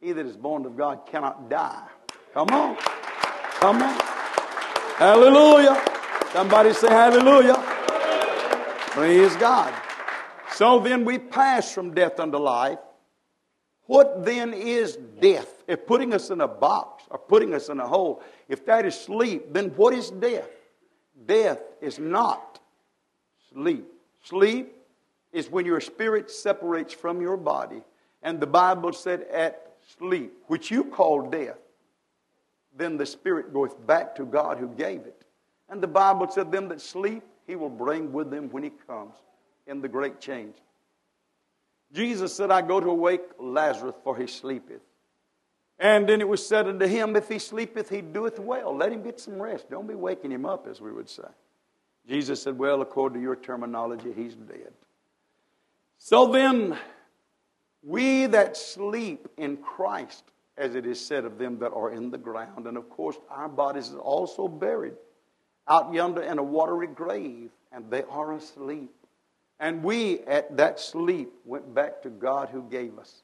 He that is born of God cannot die. Come on. Come on. Hallelujah. Somebody say hallelujah. Praise God. So then we pass from death unto life. What then is death? If putting us in a box or putting us in a hole, if that is sleep, then what is death? Death is not sleep. Sleep is when your spirit separates from your body. And the Bible said at sleep, which you call death, then the spirit goeth back to God who gave it. And the Bible said, them that sleep, he will bring with him when he comes in the great change. Jesus said, I go to awake Lazarus, for he sleepeth. And then it was said unto him, if he sleepeth, he doeth well. Let him get some rest. Don't be waking him up, as we would say. Jesus said, well, according to your terminology, he's dead. So then, we that sleep in Christ, as it is said of them that are in the ground, and of course our bodies are also buried out yonder in a watery grave, and they are asleep. And we at that sleep went back to God who gave us.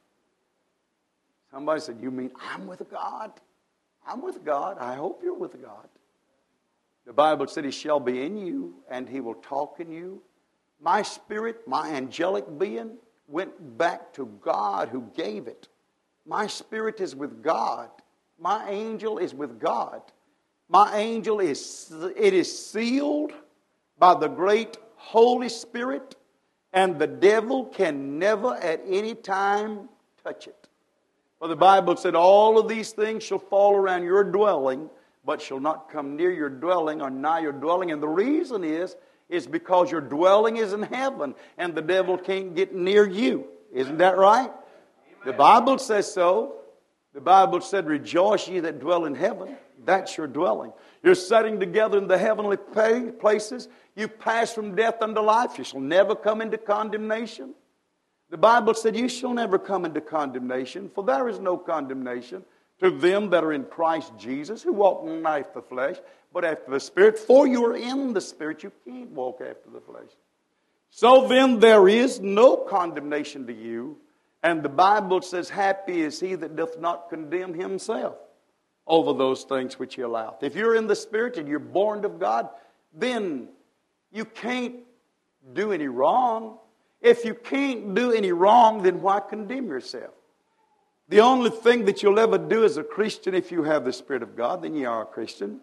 Somebody said, you mean I'm with God? I'm with God. I hope you're with God. The Bible said he shall be in you and he will talk in you. My spirit, my angelic being, went back to God who gave it. My spirit is with God. My angel is with God. My angel it is sealed by the great Holy Spirit, and the devil can never at any time touch it. For the Bible said, all of these things shall fall around your dwelling, but shall not come near your dwelling or nigh your dwelling. And the reason is because your dwelling is in heaven, and the devil can't get near you. Isn't that right? The Bible says so. The Bible said, rejoice ye that dwell in heaven. That's your dwelling. You're sitting together in the heavenly places. You pass from death unto life. You shall never come into condemnation. The Bible said, you shall never come into condemnation, for there is no condemnation to them that are in Christ Jesus, who walk not after the flesh, but after the Spirit. For you are in the Spirit, you can't walk after the flesh. So then there is no condemnation to you. And the Bible says, happy is he that doth not condemn himself over those things which he alloweth. If you're in the Spirit and you're born of God, then you can't do any wrong. If you can't do any wrong, then why condemn yourself? The only thing that you'll ever do as a Christian, if you have the Spirit of God, then you are a Christian.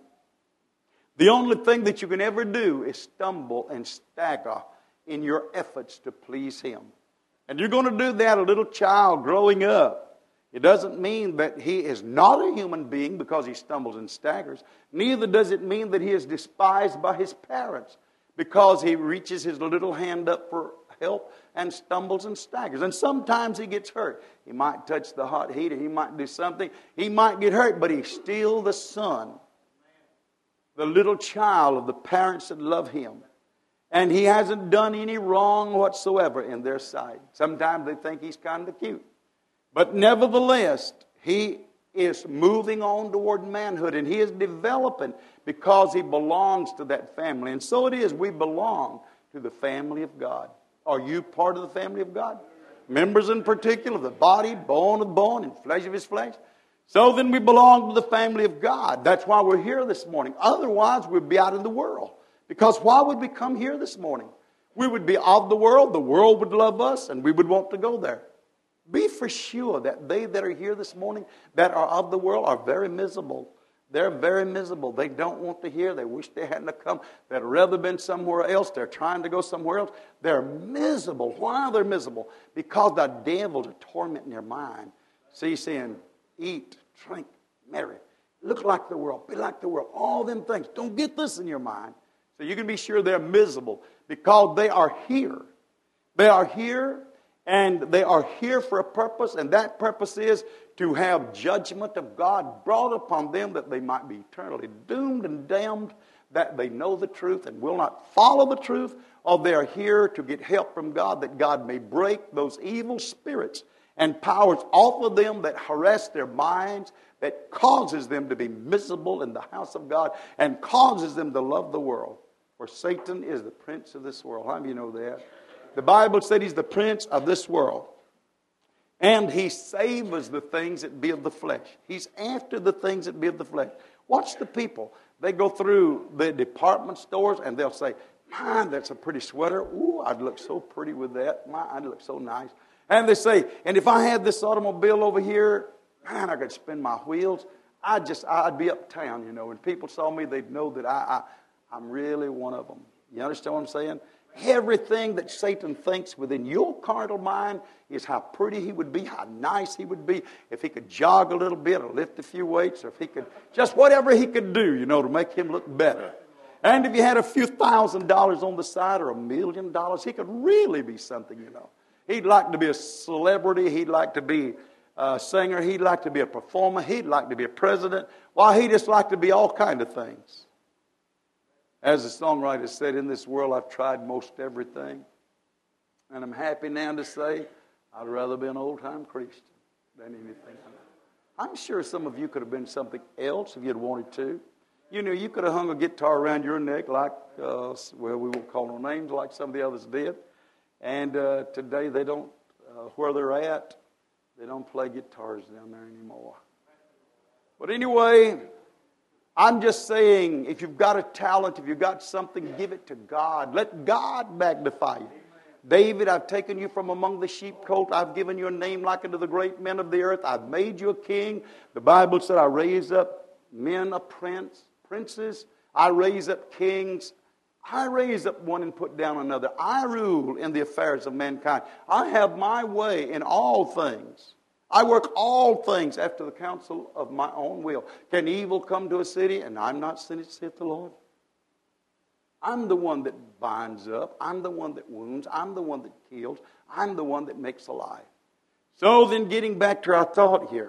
The only thing that you can ever do is stumble and stagger in your efforts to please him. And you're going to do that, a little child growing up. It doesn't mean that he is not a human being because he stumbles and staggers. Neither does it mean that he is despised by his parents because he reaches his little hand up for help and stumbles and staggers. And sometimes he gets hurt. He might touch the hot heater. He might do something. He might get hurt, but he's still the son, the little child of the parents that love him. And he hasn't done any wrong whatsoever in their sight. Sometimes they think he's kind of cute. But nevertheless, he is moving on toward manhood, and he is developing because he belongs to that family. And so it is, we belong to the family of God. Are you part of the family of God? Members in particular, the body, bone of bone, and flesh of his flesh. So then we belong to the family of God. That's why we're here this morning. Otherwise, we'd be out in the world. Because why would we come here this morning? We would be of the world would love us, and we would want to go there. Be for sure that they that are here this morning that are of the world are very miserable. They're very miserable. They don't want to hear. They wish they hadn't come. They'd rather been somewhere else. They're trying to go somewhere else. They're miserable. Why are they miserable? Because the devil's tormenting their mind. See, saying, eat, drink, marry, look like the world, be like the world. All them things. Don't get this in your mind. So you can be sure they're miserable because they are here. They are here, and they are here for a purpose, and that purpose is to have judgment of God brought upon them that they might be eternally doomed and damned, that they know the truth and will not follow the truth, or they are here to get help from God that God may break those evil spirits and powers off of them that harass their minds, that causes them to be miserable in the house of God and causes them to love the world. For Satan is the prince of this world. How do you know that? The Bible said he's the prince of this world. And he savors the things that be of the flesh. He's after the things that be of the flesh. Watch the people. They go through the department stores and they'll say, man, that's a pretty sweater. Ooh, I'd look so pretty with that. Man, I'd look so nice. And they say, and if I had this automobile over here, man, I could spin my wheels. I'd be uptown, you know. When people saw me, they'd know that I'm really one of them. You understand what I'm saying? Everything that Satan thinks within your carnal mind is how pretty he would be, how nice he would be, if he could jog a little bit or lift a few weights, or if he could, just whatever he could do, you know, to make him look better. And if you had a few $1,000s on the side or $1 million, he could really be something, you know. He'd like to be a celebrity. He'd like to be a singer. He'd like to be a performer. He'd like to be a president. Well, he'd just like to be all kind of things. As the songwriter said, in this world I've tried most everything. And I'm happy now to say I'd rather be an old-time Christian than anything else. I'm sure some of you could have been something else if you'd wanted to. You know, you could have hung a guitar around your neck like, well, we won't call no names, like some of the others did. And today they don't, where they're at, they don't play guitars down there anymore. But anyway, I'm just saying, if you've got a talent, if you've got something, give it to God. Let God magnify you. David, I've taken you from among the sheepcote. I've given you a name like unto the great men of the earth. I've made you a king. The Bible said I raise up men, princes. I raise up kings. I raise up one and put down another. I rule in the affairs of mankind. I have my way in all things. I work all things after the counsel of my own will. Can evil come to a city and I'm not sent it, saith the Lord? I'm the one that binds up. I'm the one that wounds. I'm the one that kills. I'm the one that makes alive. So then getting back to our thought here.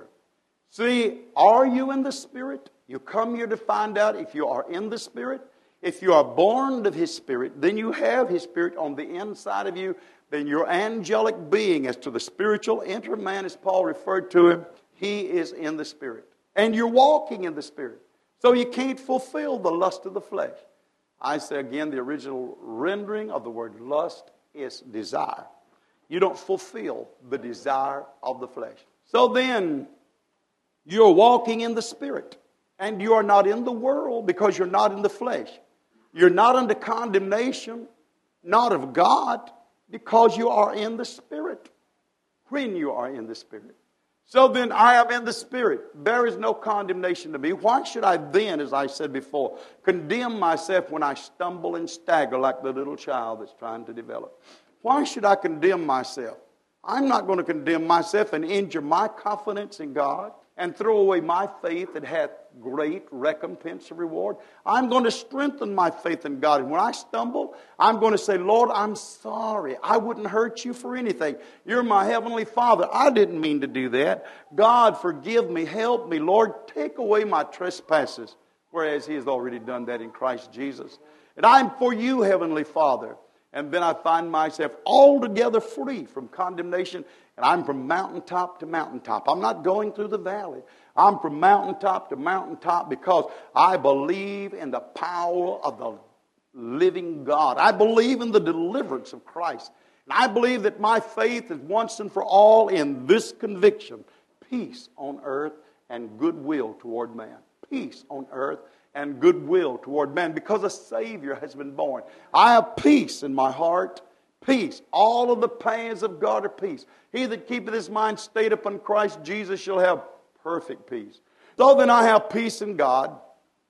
See, are you in the Spirit? You come here to find out if you are in the Spirit. If you are born of His Spirit, then you have His Spirit on the inside of you. Then your angelic being, as to the spiritual inner man, as Paul referred to him, he is in the Spirit. And you're walking in the Spirit. So you can't fulfill the lust of the flesh. I say again, the original rendering of the word lust is desire. You don't fulfill the desire of the flesh. So then, you're walking in the Spirit. And you are not in the world because you're not in the flesh. You're not under condemnation, not of God, because you are in the Spirit. When you are in the Spirit. So then I am in the Spirit. There is no condemnation to me. Why should I then, as I said before, condemn myself when I stumble and stagger like the little child that's trying to develop? Why should I condemn myself? I'm not going to condemn myself and injure my confidence in God and throw away my faith that hath great recompense and reward. I'm going to strengthen my faith in God. And when I stumble, I'm going to say, Lord, I'm sorry. I wouldn't hurt you for anything. You're my heavenly Father. I didn't mean to do that. God, forgive me. Help me. Lord, take away my trespasses. Whereas He has already done that in Christ Jesus. And I'm for you, Heavenly Father. And then I find myself altogether free from condemnation. And I'm from mountaintop to mountaintop. I'm not going through the valley. I'm from mountaintop to mountaintop because I believe in the power of the living God. I believe in the deliverance of Christ. And I believe that my faith is once and for all in this conviction. Peace on earth and goodwill toward man. Peace on earth and goodwill toward man because a Savior has been born. I have peace in my heart. Peace. All of the paths of God are peace. He that keepeth his mind stayed upon Christ Jesus shall have perfect peace. So then I have peace in God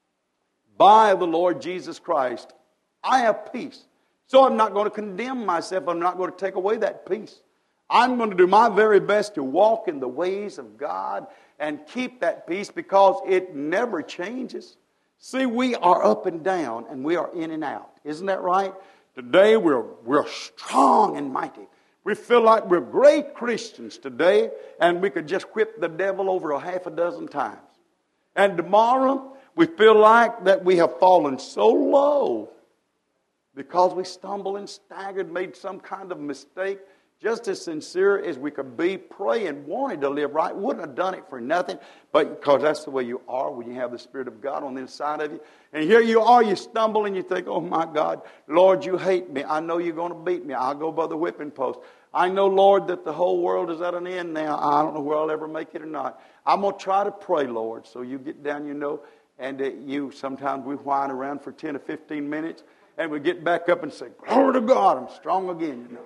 by the Lord Jesus Christ. I have peace. So I'm not going to condemn myself. I'm not going to take away that peace. I'm going to do my very best to walk in the ways of God and keep that peace because it never changes. See, we are up and down and we are in and out. Isn't that right? Today we're strong and mighty. We feel like we're great Christians today and we could just whip the devil over a half a dozen times. And tomorrow we feel like that we have fallen so low because we stumbled and staggered, made some kind of mistake, just as sincere as we could be, praying, wanting to live right, wouldn't have done it for nothing, but because that's the way you are when you have the Spirit of God on the inside of you. And here you are, you stumble and you think, oh my God, Lord, you hate me. I know you're going to beat me. I'll go by the whipping post. I know, Lord, that the whole world is at an end now. I don't know where I'll ever make it or not. I'm going to try to pray, Lord. So you get down, and sometimes we whine around for 10 or 15 minutes, and we get back up and say, glory to God, I'm strong again,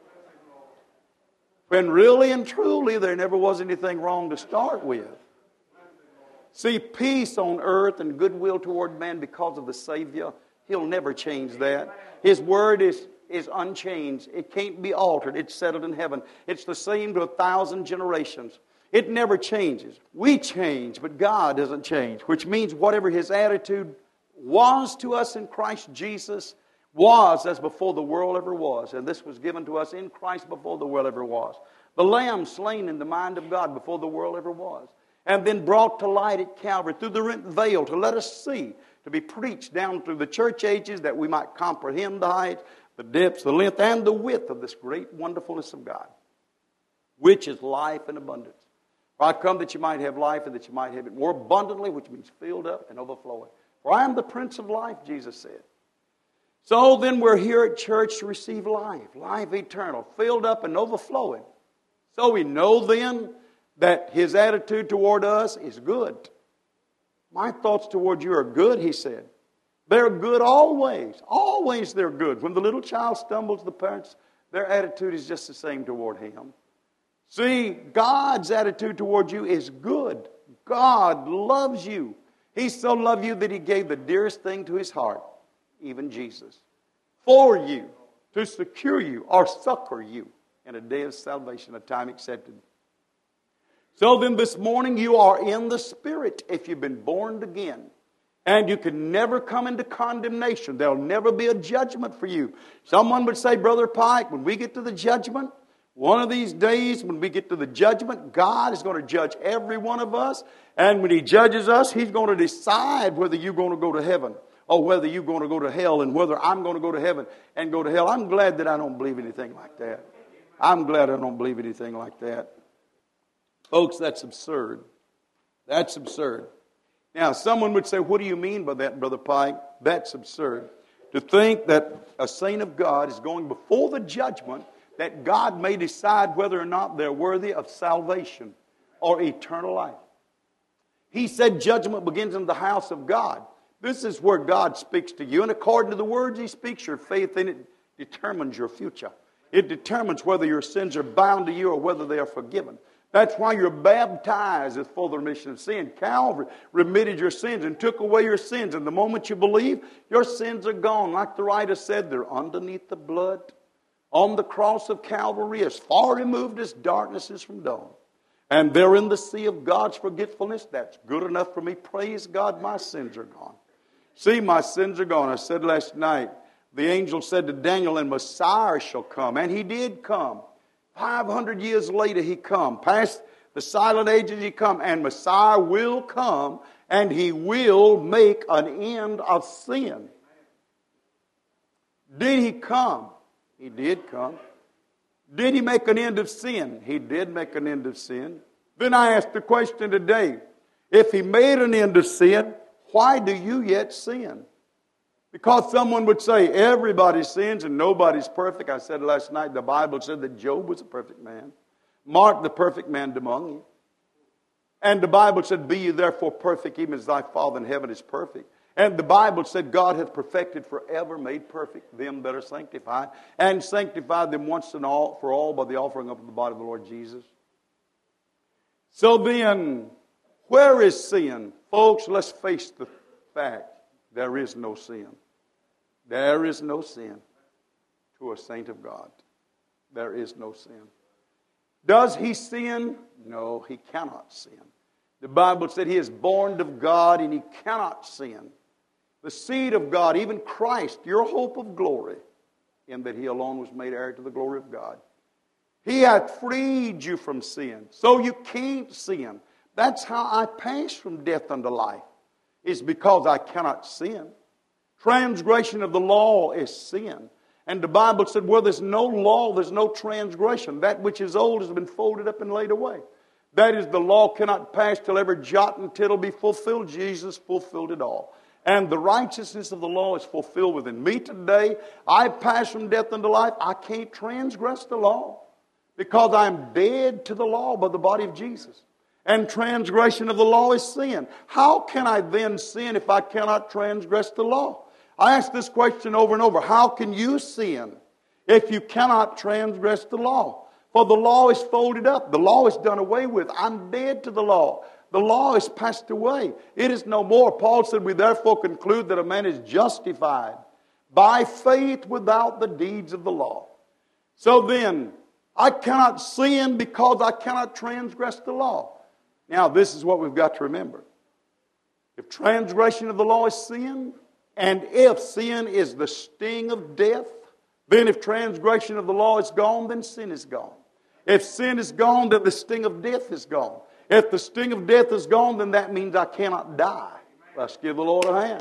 When really and truly there never was anything wrong to start with. See, peace on earth and goodwill toward man because of the Savior, He'll never change that. His word is unchanged. It can't be altered. It's settled in heaven. It's the same to 1,000 generations. It never changes. We change, but God doesn't change, which means whatever His attitude was to us in Christ Jesus was as before the world ever was. And this was given to us in Christ before the world ever was. The Lamb slain in the mind of God before the world ever was. And then brought to light at Calvary through the rent veil to let us see, to be preached down through the church ages that we might comprehend the height, the depths, the length, and the width of this great wonderfulness of God, which is life and abundance. For I come that you might have life and that you might have it more abundantly, which means filled up and overflowing. For I am the Prince of life, Jesus said. So then we're here at church to receive life, life eternal, filled up and overflowing. So we know then that His attitude toward us is good. My thoughts toward you are good, He said. They're good always. Always they're good. When the little child stumbles, the parents, their attitude is just the same toward him. See, God's attitude toward you is good. God loves you. He so loved you that He gave the dearest thing to His heart, even Jesus, for you, to secure you or succor you in a day of salvation, a time accepted. So then this morning you are in the Spirit if you've been born again. And you can never come into condemnation. There'll never be a judgment for you. Someone would say, Brother Pike, when we get to the judgment, one of these days when we get to the judgment, God is going to judge every one of us. And when He judges us, He's going to decide whether you're going to go to heaven or whether you're going to go to hell and whether I'm going to go to heaven and go to hell. I'm glad that I don't believe anything like that. I'm glad I don't believe anything like that. Folks, that's absurd. That's absurd. Now, someone would say, what do you mean by that, Brother Pike? That's absurd. To think that a saint of God is going before the judgment that God may decide whether or not they're worthy of salvation or eternal life. He said judgment begins in the house of God. This is where God speaks to you. And according to the words He speaks, your faith in it determines your future. It determines whether your sins are bound to you or whether they are forgiven. That's why you're baptized is for the remission of sin. Calvary remitted your sins and took away your sins. And the moment you believe, your sins are gone. Like the writer said, they're underneath the blood on the cross of Calvary, as far removed as darkness is from dawn. And they're in the sea of God's forgetfulness. That's good enough for me. Praise God, my sins are gone. See, my sins are gone. I said last night, the angel said to Daniel, and Messiah shall come. And He did come. 500 years later He come. Past the silent ages He come. And Messiah will come. And He will make an end of sin. Did He come? He did come. Did He make an end of sin? He did make an end of sin. Then I ask the question today, if He made an end of sin, why do you yet sin? Because someone would say, everybody sins and nobody's perfect. I said last night, the Bible said that Job was a perfect man. Mark the perfect man among you. And the Bible said, be ye therefore perfect, even as thy Father in heaven is perfect. And the Bible said, God hath perfected forever, made perfect them that are sanctified, and sanctified them once and all for all by the offering of the body of the Lord Jesus. So then, where is sin? Folks, let's face the fact. There is no sin. There is no sin to a saint of God. There is no sin. Does he sin? No, he cannot sin. The Bible said he is born of God and he cannot sin. The seed of God, even Christ, your hope of glory, in that He alone was made heir to the glory of God. He hath freed you from sin, so you can't sin. That's how I pass from death unto life, is because I cannot sin. Transgression of the law is sin. And the Bible said, where there's no law, there's no transgression. That which is old has been folded up and laid away. That is, the law cannot pass till every jot and tittle be fulfilled. Jesus fulfilled it all. And the righteousness of the law is fulfilled within me today. I pass from death unto life. I can't transgress the law because I'm dead to the law by the body of Jesus. And transgression of the law is sin. How can I then sin if I cannot transgress the law? I ask this question over and over. How can you sin if you cannot transgress the law? For the law is folded up. The law is done away with. I'm dead to the law. The law is passed away. It is no more. Paul said, we therefore conclude that a man is justified by faith without the deeds of the law. So then, I cannot sin because I cannot transgress the law. Now, this is what we've got to remember. If transgression of the law is sin, and if sin is the sting of death, then if transgression of the law is gone, then sin is gone. If sin is gone, then the sting of death is gone. If the sting of death is gone, then that means I cannot die. Let's give the Lord a hand.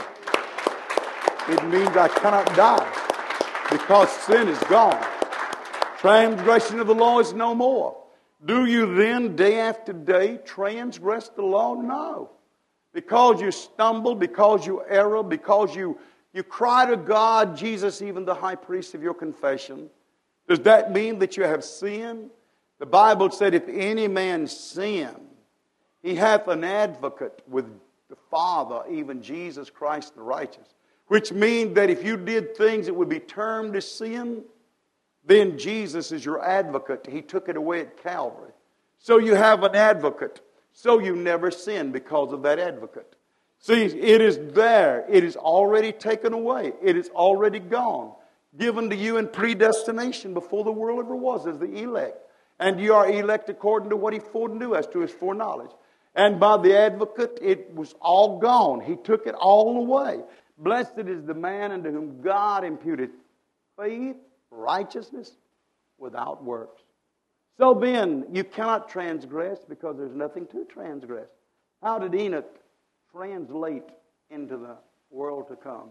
It means I cannot die because sin is gone. Transgression of the law is no more. Do you then, day after day, transgress the law? No. Because you stumble, because you err, because you cry to God, Jesus, even the high priest of your confession. Does that mean that you have sinned? The Bible said, if any man sin, he hath an advocate with the Father, even Jesus Christ the righteous. Which means that if you did things that would be termed as sin, then Jesus is your advocate. He took it away at Calvary. So you have an advocate. So you never sin because of that advocate. See, it is there. It is already taken away. It is already gone. Given to you in predestination before the world ever was as the elect. And you are elect according to what He foreknew as to His foreknowledge. And by the advocate, it was all gone. He took it all away. Blessed is the man unto whom God imputed faith, righteousness, without works. So then, you cannot transgress because there's nothing to transgress. How did Enoch translate into the world to come?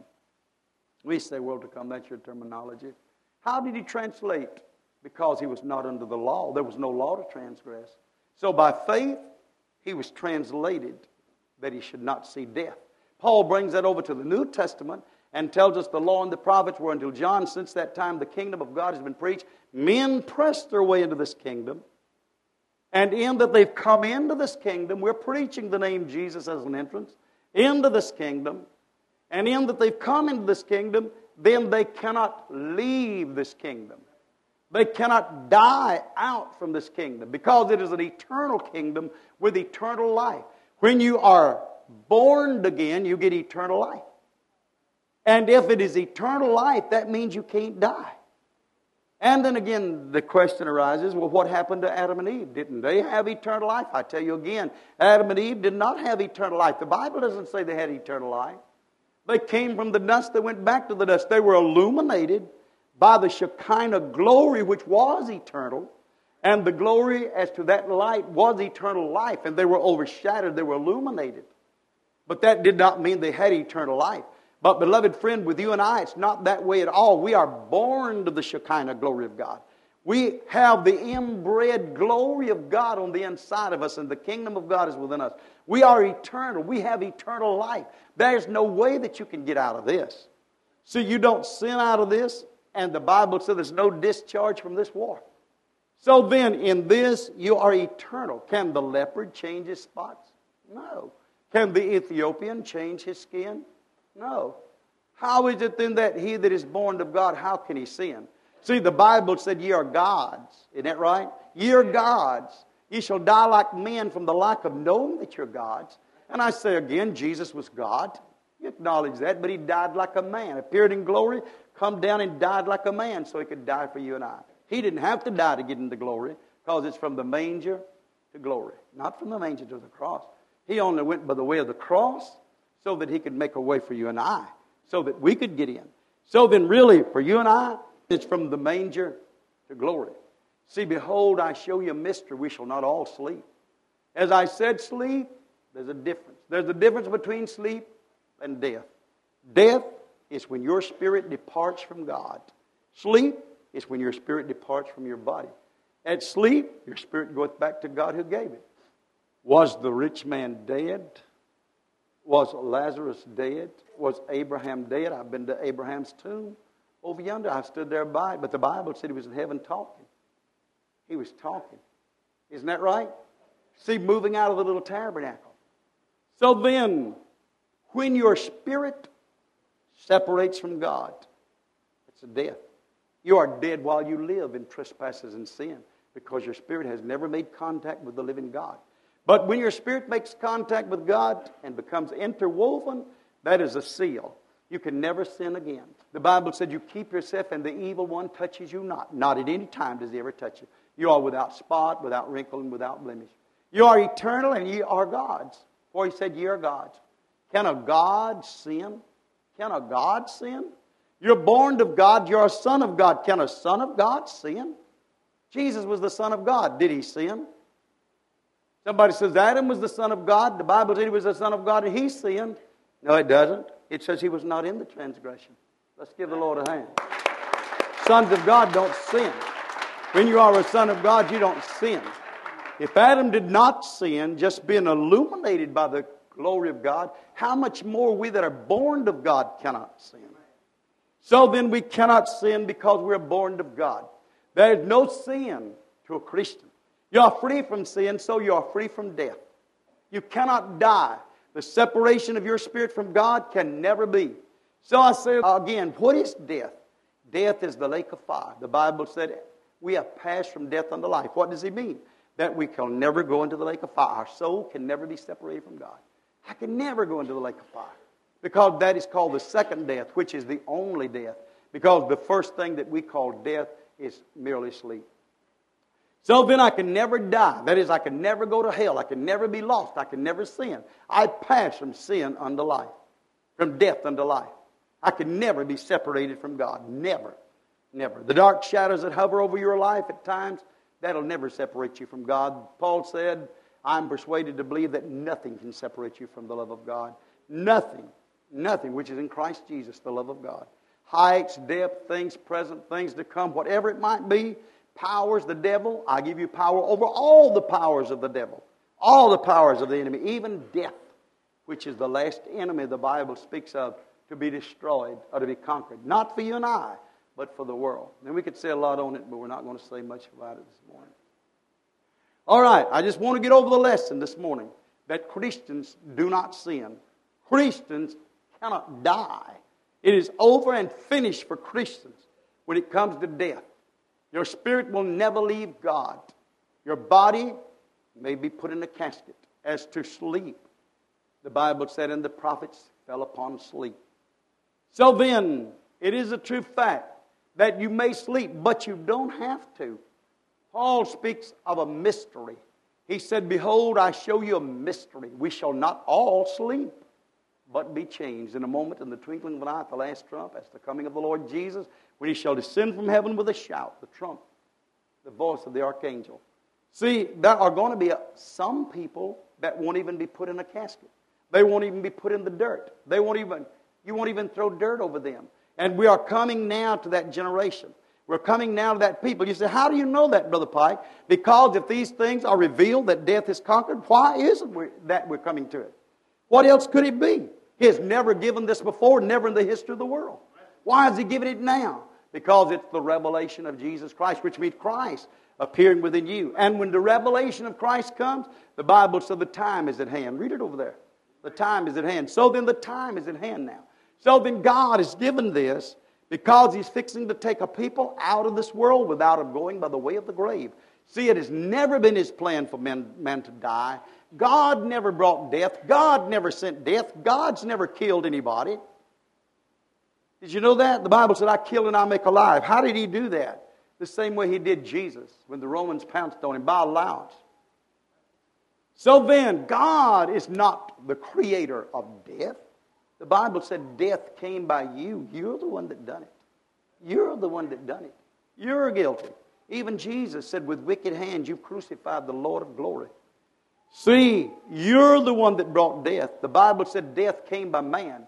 We say world to come, that's your terminology. How did he translate? Because he was not under the law. There was no law to transgress. So by faith, he was translated that he should not see death. Paul brings that over to the New Testament and tells us the law and the prophets were until John. Since that time, the kingdom of God has been preached. Men pressed their way into this kingdom. And in that they've come into this kingdom, we're preaching the name Jesus as an entrance into this kingdom. And in that they've come into this kingdom, then they cannot leave this kingdom. They cannot die out from this kingdom because it is an eternal kingdom with eternal life. When you are born again, you get eternal life. And if it is eternal life, that means you can't die. And then again, the question arises, well, what happened to Adam and Eve? Didn't they have eternal life? I tell you again, Adam and Eve did not have eternal life. The Bible doesn't say they had eternal life. They came from the dust, they went back to the dust. They were illuminated by the Shekinah glory, which was eternal. And the glory as to that light was eternal life. And they were overshadowed, they were illuminated. But that did not mean they had eternal life. But beloved friend, with you and I, it's not that way at all. We are born to the Shekinah glory of God. We have the inbred glory of God on the inside of us, and the kingdom of God is within us. We are eternal. We have eternal life. There's no way that you can get out of this. See, you don't sin out of this, and the Bible says there's no discharge from this war. So then, in this, you are eternal. Can the leopard change his spots? No. Can the Ethiopian change his skin? No. How is it then that he that is born of God, how can he sin? See, the Bible said, ye are gods. Isn't that right? Ye are gods. Ye shall die like men from the lack of knowing that you're gods. And I say again, Jesus was God. You acknowledge that, but he died like a man. Appeared in glory, come down and died like a man so he could die for you and I. He didn't have to die to get into glory because it's from the manger to glory. Not from the manger to the cross. He only went by the way of the cross so that he could make a way for you and I, so that we could get in. So then really, for you and I, it's from the manger to glory. See, behold, I show you a mystery. We shall not all sleep. As I said, sleep, there's a difference. There's a difference between sleep and death. Death is when your spirit departs from God. Sleep is when your spirit departs from your body. At sleep, your spirit goeth back to God who gave it. Was the rich man dead? Was Lazarus dead? Was Abraham dead? I've been to Abraham's tomb over yonder. I've stood there by it. But the Bible said he was in heaven talking. He was talking. Isn't that right? See, moving out of the little tabernacle. So then, when your spirit separates from God, it's a death. You are dead while you live in trespasses and sin because your spirit has never made contact with the living God. But when your spirit makes contact with God and becomes interwoven, that is a seal. You can never sin again. The Bible said you keep yourself and the evil one touches you not. Not at any time does he ever touch you. You are without spot, without wrinkle, and without blemish. You are eternal and ye are God's. For he said ye are God's. Can a God sin? Can a God sin? You're born of God. You're a son of God. Can a son of God sin? Jesus was the Son of God. Did he sin? Somebody says Adam was the Son of God. The Bible said he was the Son of God and he sinned. No, it doesn't. It says he was not in the transgression. Let's give the Lord a hand. Sons of God don't sin. When you are a son of God, you don't sin. If Adam did not sin, just being illuminated by the glory of God, how much more we that are born of God cannot sin? So then we cannot sin because we're born of God. There is no sin to a Christian. You are free from sin, so you are free from death. You cannot die. The separation of your spirit from God can never be. So I say again, what is death? Death is the lake of fire. The Bible said we have passed from death unto life. What does it mean? That we can never go into the lake of fire. Our soul can never be separated from God. I can never go into the lake of fire. Because that is called the second death, which is the only death. Because the first thing that we call death is merely sleep. So then I can never die. That is, I can never go to hell. I can never be lost. I can never sin. I pass from sin unto life. From death unto life. I can never be separated from God. Never. Never. The dark shadows that hover over your life at times, that'll never separate you from God. Paul said, I'm persuaded to believe that nothing can separate you from the love of God. Nothing. Nothing, which is in Christ Jesus, the love of God. Heights, depth, things present, things to come, whatever it might be, powers, the devil, I give you power over all the powers of the devil. All the powers of the enemy, even death, which is the last enemy the Bible speaks of, to be destroyed or to be conquered. Not for you and I, but for the world. And we could say a lot on it, but we're not going to say much about it this morning. All right, I just want to get over the lesson this morning that Christians do not sin. Christians cannot die. It is over and finished for Christians when it comes to death. Your spirit will never leave God. Your body may be put in a casket. As to sleep, the Bible said, and the prophets fell upon sleep. So then, it is a true fact that you may sleep, but you don't have to. Paul speaks of a mystery. He said, behold, I show you a mystery. We shall not all sleep, but be changed in a moment, in the twinkling of an eye, at the last trump, as the coming of the Lord Jesus, when he shall descend from heaven with a shout, the trump, the voice of the archangel. See, there are going to be some people that won't even be put in a casket. They won't even be put in the dirt. You won't even throw dirt over them. And we are coming now to that generation. We're coming now to that people. You say, how do you know that, Brother Pike? Because if these things are revealed, that death is conquered, why isn't that we're coming to it? What else could it be? He has never given this before, never in the history of the world. Why is he giving it now? Because it's the revelation of Jesus Christ, which means Christ appearing within you. And when the revelation of Christ comes, the Bible says the time is at hand. Read it over there. The time is at hand. So then the time is at hand now. So then God has given this because he's fixing to take a people out of this world without them going by the way of the grave. See, it has never been his plan for man to die. God never brought death. God never sent death. God's never killed anybody. Did you know that? The Bible said, I kill and I make alive. How did he do that? The same way he did Jesus when the Romans pounced on him, by allowance. So then, God is not the creator of death. The Bible said death came by you. You're the one that done it. You're the one that done it. You're guilty. Even Jesus said, with wicked hands you've crucified the Lord of glory. See, you're the one that brought death. The Bible said death came by man.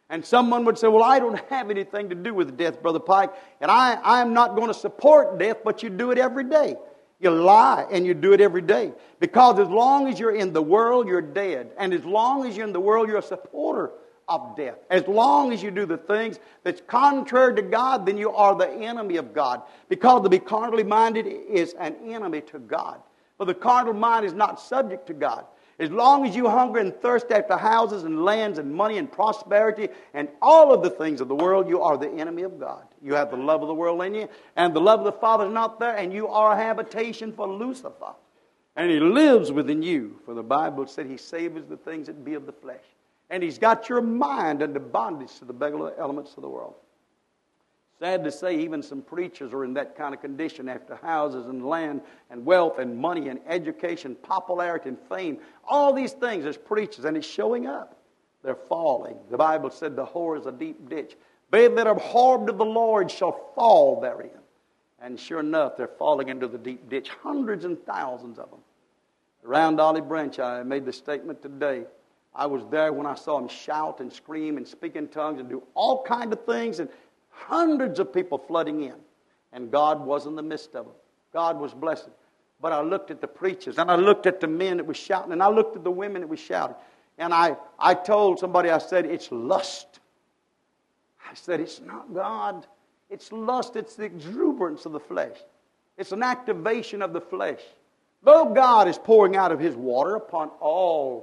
And someone would say, well, I don't have anything to do with death, Brother Pike, and I'm not going to support death, but you do it every day. You lie and you do it every day. Because as long as you're in the world, you're dead. And as long as you're in the world, you're a supporter of death. As long as you do the things that's contrary to God, then you are the enemy of God. Because to be carnally minded is an enemy to God. For the carnal mind is not subject to God. As long as you hunger and thirst after houses and lands and money and prosperity and all of the things of the world, you are the enemy of God. You have the love of the world in you, and the love of the Father is not there, and you are a habitation for Lucifer. And he lives within you. For the Bible said he savors the things that be of the flesh. And he's got your mind under bondage to the beggarly elements of the world. Sad to say, even some preachers are in that kind of condition after houses and land and wealth and money and education, popularity and fame. All these things as preachers, and it's showing up. They're falling. The Bible said the whore is a deep ditch. They that are abhorred of the Lord shall fall therein. And sure enough, they're falling into the deep ditch. Hundreds and thousands of them. Around Olive Branch, I made the statement today. I was there when I saw them shout and scream and speak in tongues and do all kinds of things, and hundreds of people flooding in. And God was in the midst of them. God was blessing. But I looked at the preachers, and I looked at the men that was shouting, and I looked at the women that was shouting. And I told somebody, I said, it's lust. I said, it's not God. It's lust. It's the exuberance of the flesh. It's an activation of the flesh. Though God is pouring out of His water upon all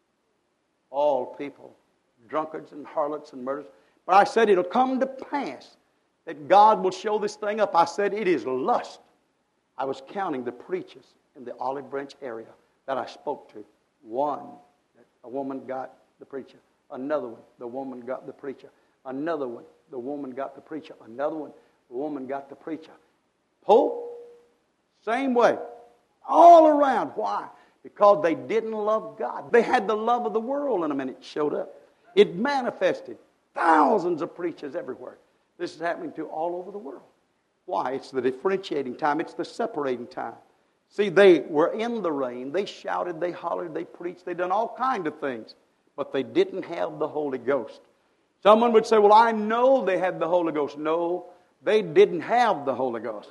people, drunkards and harlots and murderers. But I said it'll come to pass that God will show this thing up. I said it is lust. I was counting the preachers in the Olive Branch area that I spoke to. One, a woman got the preacher. Another one, the woman got the preacher. Another one, the woman got the preacher. Another one, the woman got the preacher. Pope, same way. All around. Why? Because they didn't love God. They had the love of the world in them, and it showed up. It manifested. Thousands of preachers everywhere. This is happening to all over the world. Why? It's the differentiating time. It's the separating time. See, they were in the rain. They shouted, they hollered, they preached, they done all kinds of things. But they didn't have the Holy Ghost. Someone would say, well, I know they had the Holy Ghost. No, they didn't have the Holy Ghost.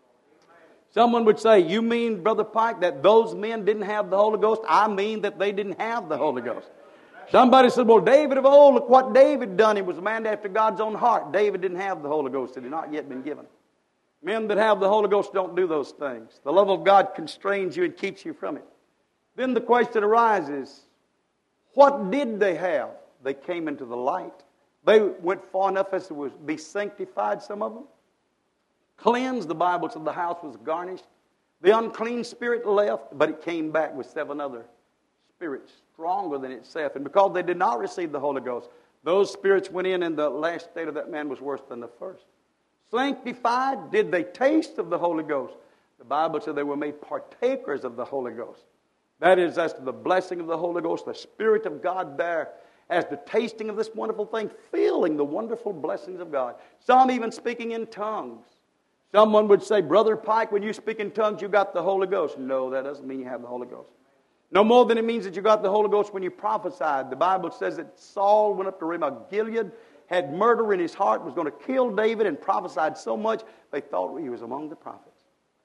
Someone would say, you mean, Brother Pike, that those men didn't have the Holy Ghost? I mean that they didn't have the Holy Ghost. Somebody said, well, David of old, look what David done. He was a man after God's own heart. David didn't have the Holy Ghost. It had not yet been given. Men that have the Holy Ghost don't do those things. The love of God constrains you and keeps you from it. Then the question arises, what did they have? They came into the light. They went far enough as to be sanctified, some of them. Cleansed, the Bible said the house was garnished. The unclean spirit left, but it came back with 7 other spirits stronger than itself. And because they did not receive the Holy Ghost, those spirits went in, and the last state of that man was worse than the first. Sanctified, did they taste of the Holy Ghost? The Bible said they were made partakers of the Holy Ghost. That is, as to the blessing of the Holy Ghost, the Spirit of God there, as the tasting of this wonderful thing, feeling the wonderful blessings of God. Some even speaking in tongues. Someone would say, Brother Pike, when you speak in tongues, you got the Holy Ghost. No, that doesn't mean you have the Holy Ghost. No more than it means that you got the Holy Ghost when you prophesied. The Bible says that Saul went up to Ramoth Gilead, had murder in his heart, was going to kill David, and prophesied so much they thought he was among the prophets.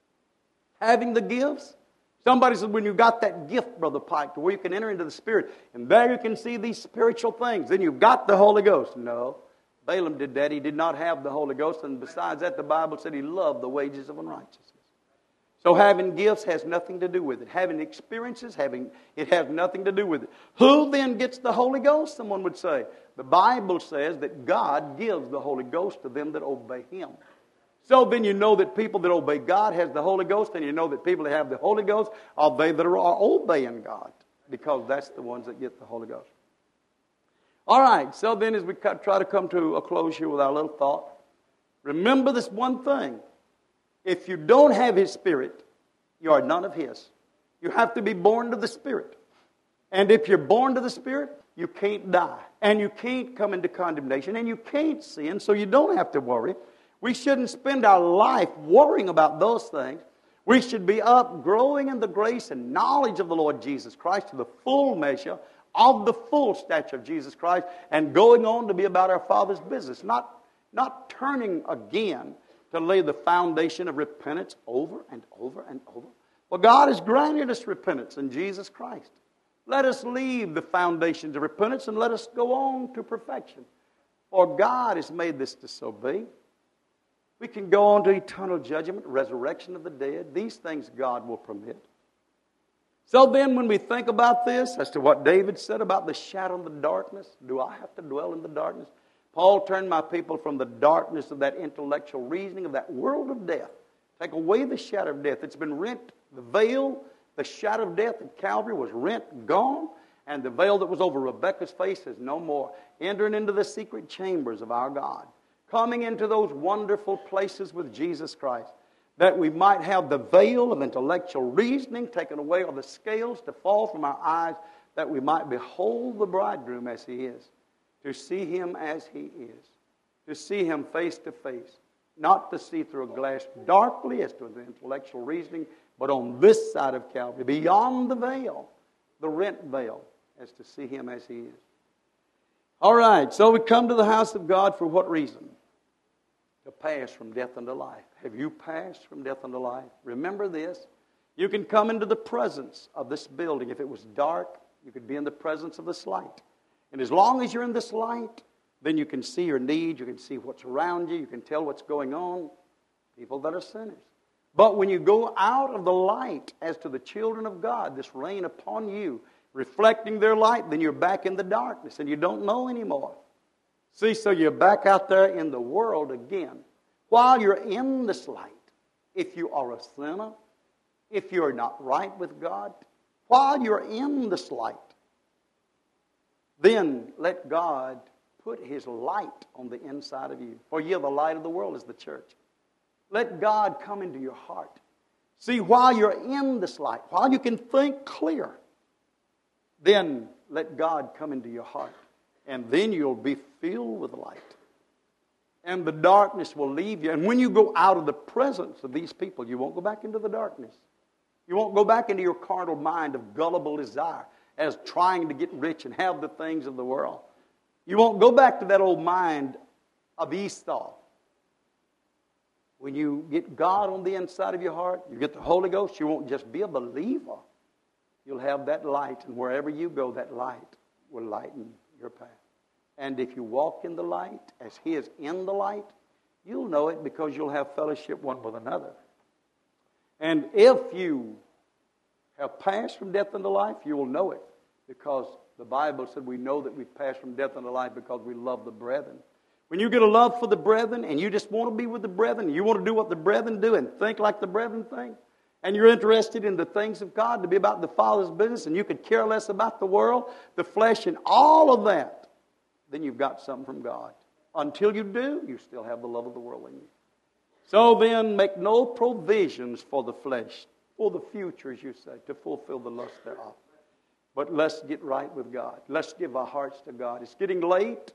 Having the gifts. Somebody said, when you got that gift, Brother Pike, to where you can enter into the Spirit, and there you can see these spiritual things, then you've got the Holy Ghost. No. Balaam did that. He did not have the Holy Ghost, and besides that, the Bible said he loved the wages of unrighteousness. So having gifts has nothing to do with it. Having experiences, it has nothing to do with it. Who then gets the Holy Ghost, someone would say? The Bible says that God gives the Holy Ghost to them that obey Him. So then you know that people that obey God has the Holy Ghost, and you know that people that have the Holy Ghost are they that are obeying God, because that's the ones that get the Holy Ghost. All right, so then as we try to come to a close here with our little thought, remember this one thing. If you don't have His Spirit, you are none of His. You have to be born to the Spirit. And if you're born to the Spirit, you can't die. And you can't come into condemnation. And you can't sin, so you don't have to worry. We shouldn't spend our life worrying about those things. We should be up growing in the grace and knowledge of the Lord Jesus Christ to the full measure of the full stature of Jesus Christ and going on to be about our Father's business. Not turning again to lay the foundation of repentance over and over and over. Well, God has granted us repentance in Jesus Christ. Let us leave the foundations of repentance and let us go on to perfection. For God has made this to so be. We can go on to eternal judgment, resurrection of the dead. These things God will permit. So then when we think about this, as to what David said about the shadow of the darkness, do I have to dwell in the darkness? Paul turned my people from the darkness of that intellectual reasoning, of that world of death. Take away the shadow of death. It's been rent. The veil, the shadow of death at Calvary was rent, gone. And the veil that was over Rebekah's face is no more. Entering into the secret chambers of our God. Coming into those wonderful places with Jesus Christ. That we might have the veil of intellectual reasoning taken away, or the scales to fall from our eyes, that we might behold the bridegroom as he is. To see him as he is. To see him face to face. Not to see through a glass darkly as to the intellectual reasoning, but on this side of Calvary, beyond the veil, the rent veil, as to see him as he is. All right, so we come to the house of God for what reason? To pass from death unto life. Have you passed from death unto life? Remember this. You can come into the presence of this building. If it was dark, you could be in the presence of this light. And as long as you're in this light, then you can see your needs, you can see what's around you, you can tell what's going on. People that are sinners. But when you go out of the light as to the children of God, this rain upon you, reflecting their light, then you're back in the darkness and you don't know anymore. See, so you're back out there in the world again. While you're in this light, if you are a sinner, if you're not right with God, while you're in this light, then let God put his light on the inside of you. For you, the light of the world is the church. Let God come into your heart. See, while you're in this light, while you can think clear, then let God come into your heart. And then you'll be filled with light. And the darkness will leave you. And when you go out of the presence of these people, you won't go back into the darkness. You won't go back into your carnal mind of gullible desire as trying to get rich and have the things of the world. You won't go back to that old mind of Esau. When you get God on the inside of your heart, you get the Holy Ghost, you won't just be a believer. You'll have that light, and wherever you go, that light will lighten your path. And if you walk in the light, as he is in the light, you'll know it because you'll have fellowship one with another. And if you have passed from death unto life, you will know it because the Bible said we know that we've passed from death unto life because we love the brethren. When you get a love for the brethren and you just want to be with the brethren, you want to do what the brethren do and think like the brethren think, and you're interested in the things of God, to be about the Father's business, and you could care less about the world, the flesh, and all of that, then you've got something from God. Until you do, you still have the love of the world in you. So then, make no provisions for the flesh, for the future, as you say, to fulfill the lust thereof. But let's get right with God. Let's give our hearts to God. It's getting late,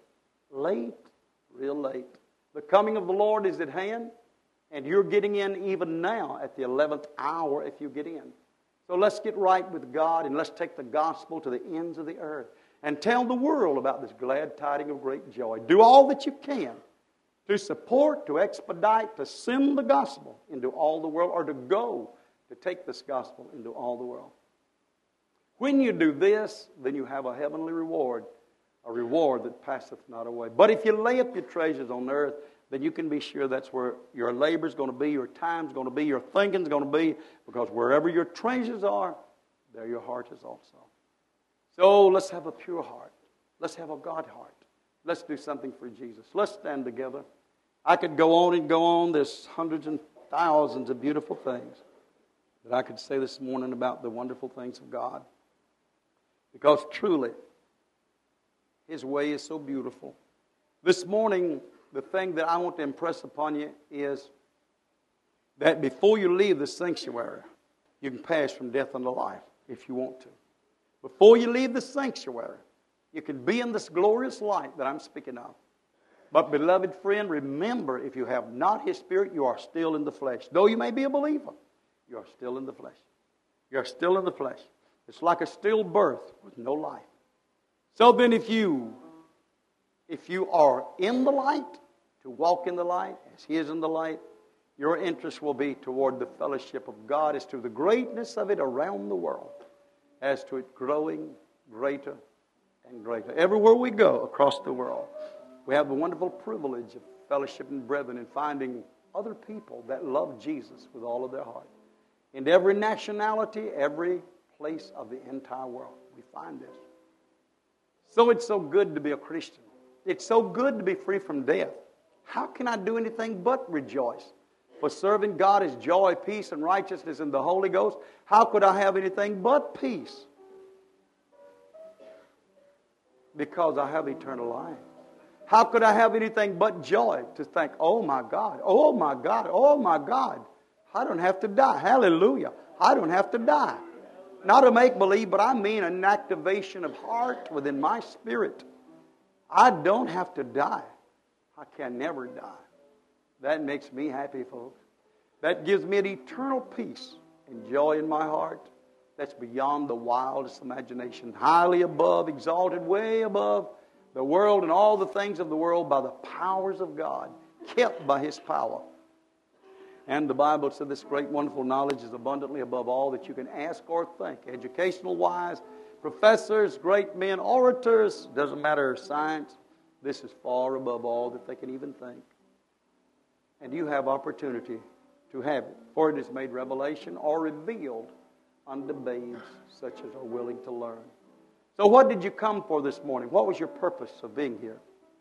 real late. The coming of the Lord is at hand, and you're getting in even now at the 11th hour if you get in. So let's get right with God, and let's take the gospel to the ends of the earth and tell the world about this glad tidings of great joy. Do all that you can to support, to expedite, to send the gospel into all the world, or to go to take this gospel into all the world. When you do this, then you have a heavenly reward, a reward that passeth not away. But if you lay up your treasures on earth, then you can be sure that's where your labor is going to be, your time is going to be, your thinking is going to be, because wherever your treasures are, there your heart is also. So let's have a pure heart. Let's have a God heart. Let's do something for Jesus. Let's stand together. I could go on and go on. There's hundreds and thousands of beautiful things that I could say this morning about the wonderful things of God. Because truly, his way is so beautiful. This morning, the thing that I want to impress upon you is that before you leave the sanctuary, you can pass from death unto life if you want to. Before you leave the sanctuary, you can be in this glorious light that I'm speaking of. But beloved friend, remember, if you have not his Spirit, you are still in the flesh. Though you may be a believer, you are still in the flesh. You are still in the flesh. It's like a stillbirth with no life. So then if you are in the light, to walk in the light as He is in the light, your interest will be toward the fellowship of God as to the greatness of it around the world, as to it growing greater and greater. Everywhere we go across the world, we have the wonderful privilege of fellowshipping brethren and finding other people that love Jesus with all of their heart. In every nationality, every place of the entire world, we find this. So it's so good to be a Christian. It's so good to be free from death. How can I do anything but rejoice? For serving God is joy, peace, and righteousness in the Holy Ghost. How could I have anything but peace? Because I have eternal life. How could I have anything but joy to think, oh my God, oh my God, oh my God, I don't have to die. Hallelujah. I don't have to die. Not a make-believe, but I mean an activation of heart within my spirit. I don't have to die. I can never die. That makes me happy, folks. That gives me an eternal peace and joy in my heart that's beyond the wildest imagination, highly above, exalted, way above the world and all the things of the world by the powers of God, kept by His power. And the Bible said this great, wonderful knowledge is abundantly above all that you can ask or think. Educational-wise, professors, great men, orators, doesn't matter, science, this is far above all that they can even think. And you have opportunity to have it. For it is made revelation or revealed unto babes such as are willing to learn. So what did you come for this morning? What was your purpose of being here?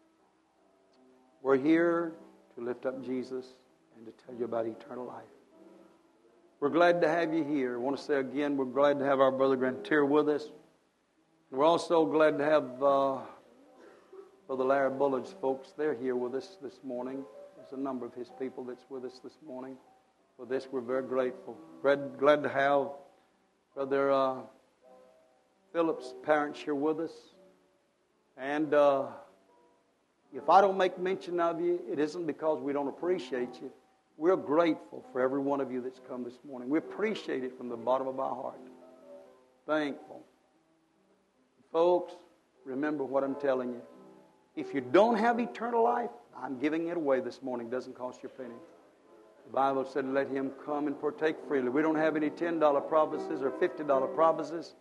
We're here to lift up Jesus and to tell you about eternal life. We're glad to have you here. I want to say again, we're glad to have our brother Grantier with us. We're also glad to have Brother Larry Bullard's folks. They're here with us this morning. There's a number of his people that's with us this morning. For this, we're very grateful. Glad to have Brother Philip's parents here with us. And if I don't make mention of you, it isn't because we don't appreciate you. We're grateful for every one of you that's come this morning. We appreciate it from the bottom of our heart. Thankful. Folks, remember what I'm telling you. If you don't have eternal life, I'm giving it away this morning. It doesn't cost you a penny. The Bible said, let him come and partake freely. We don't have any $10 prophecies or $50 prophecies.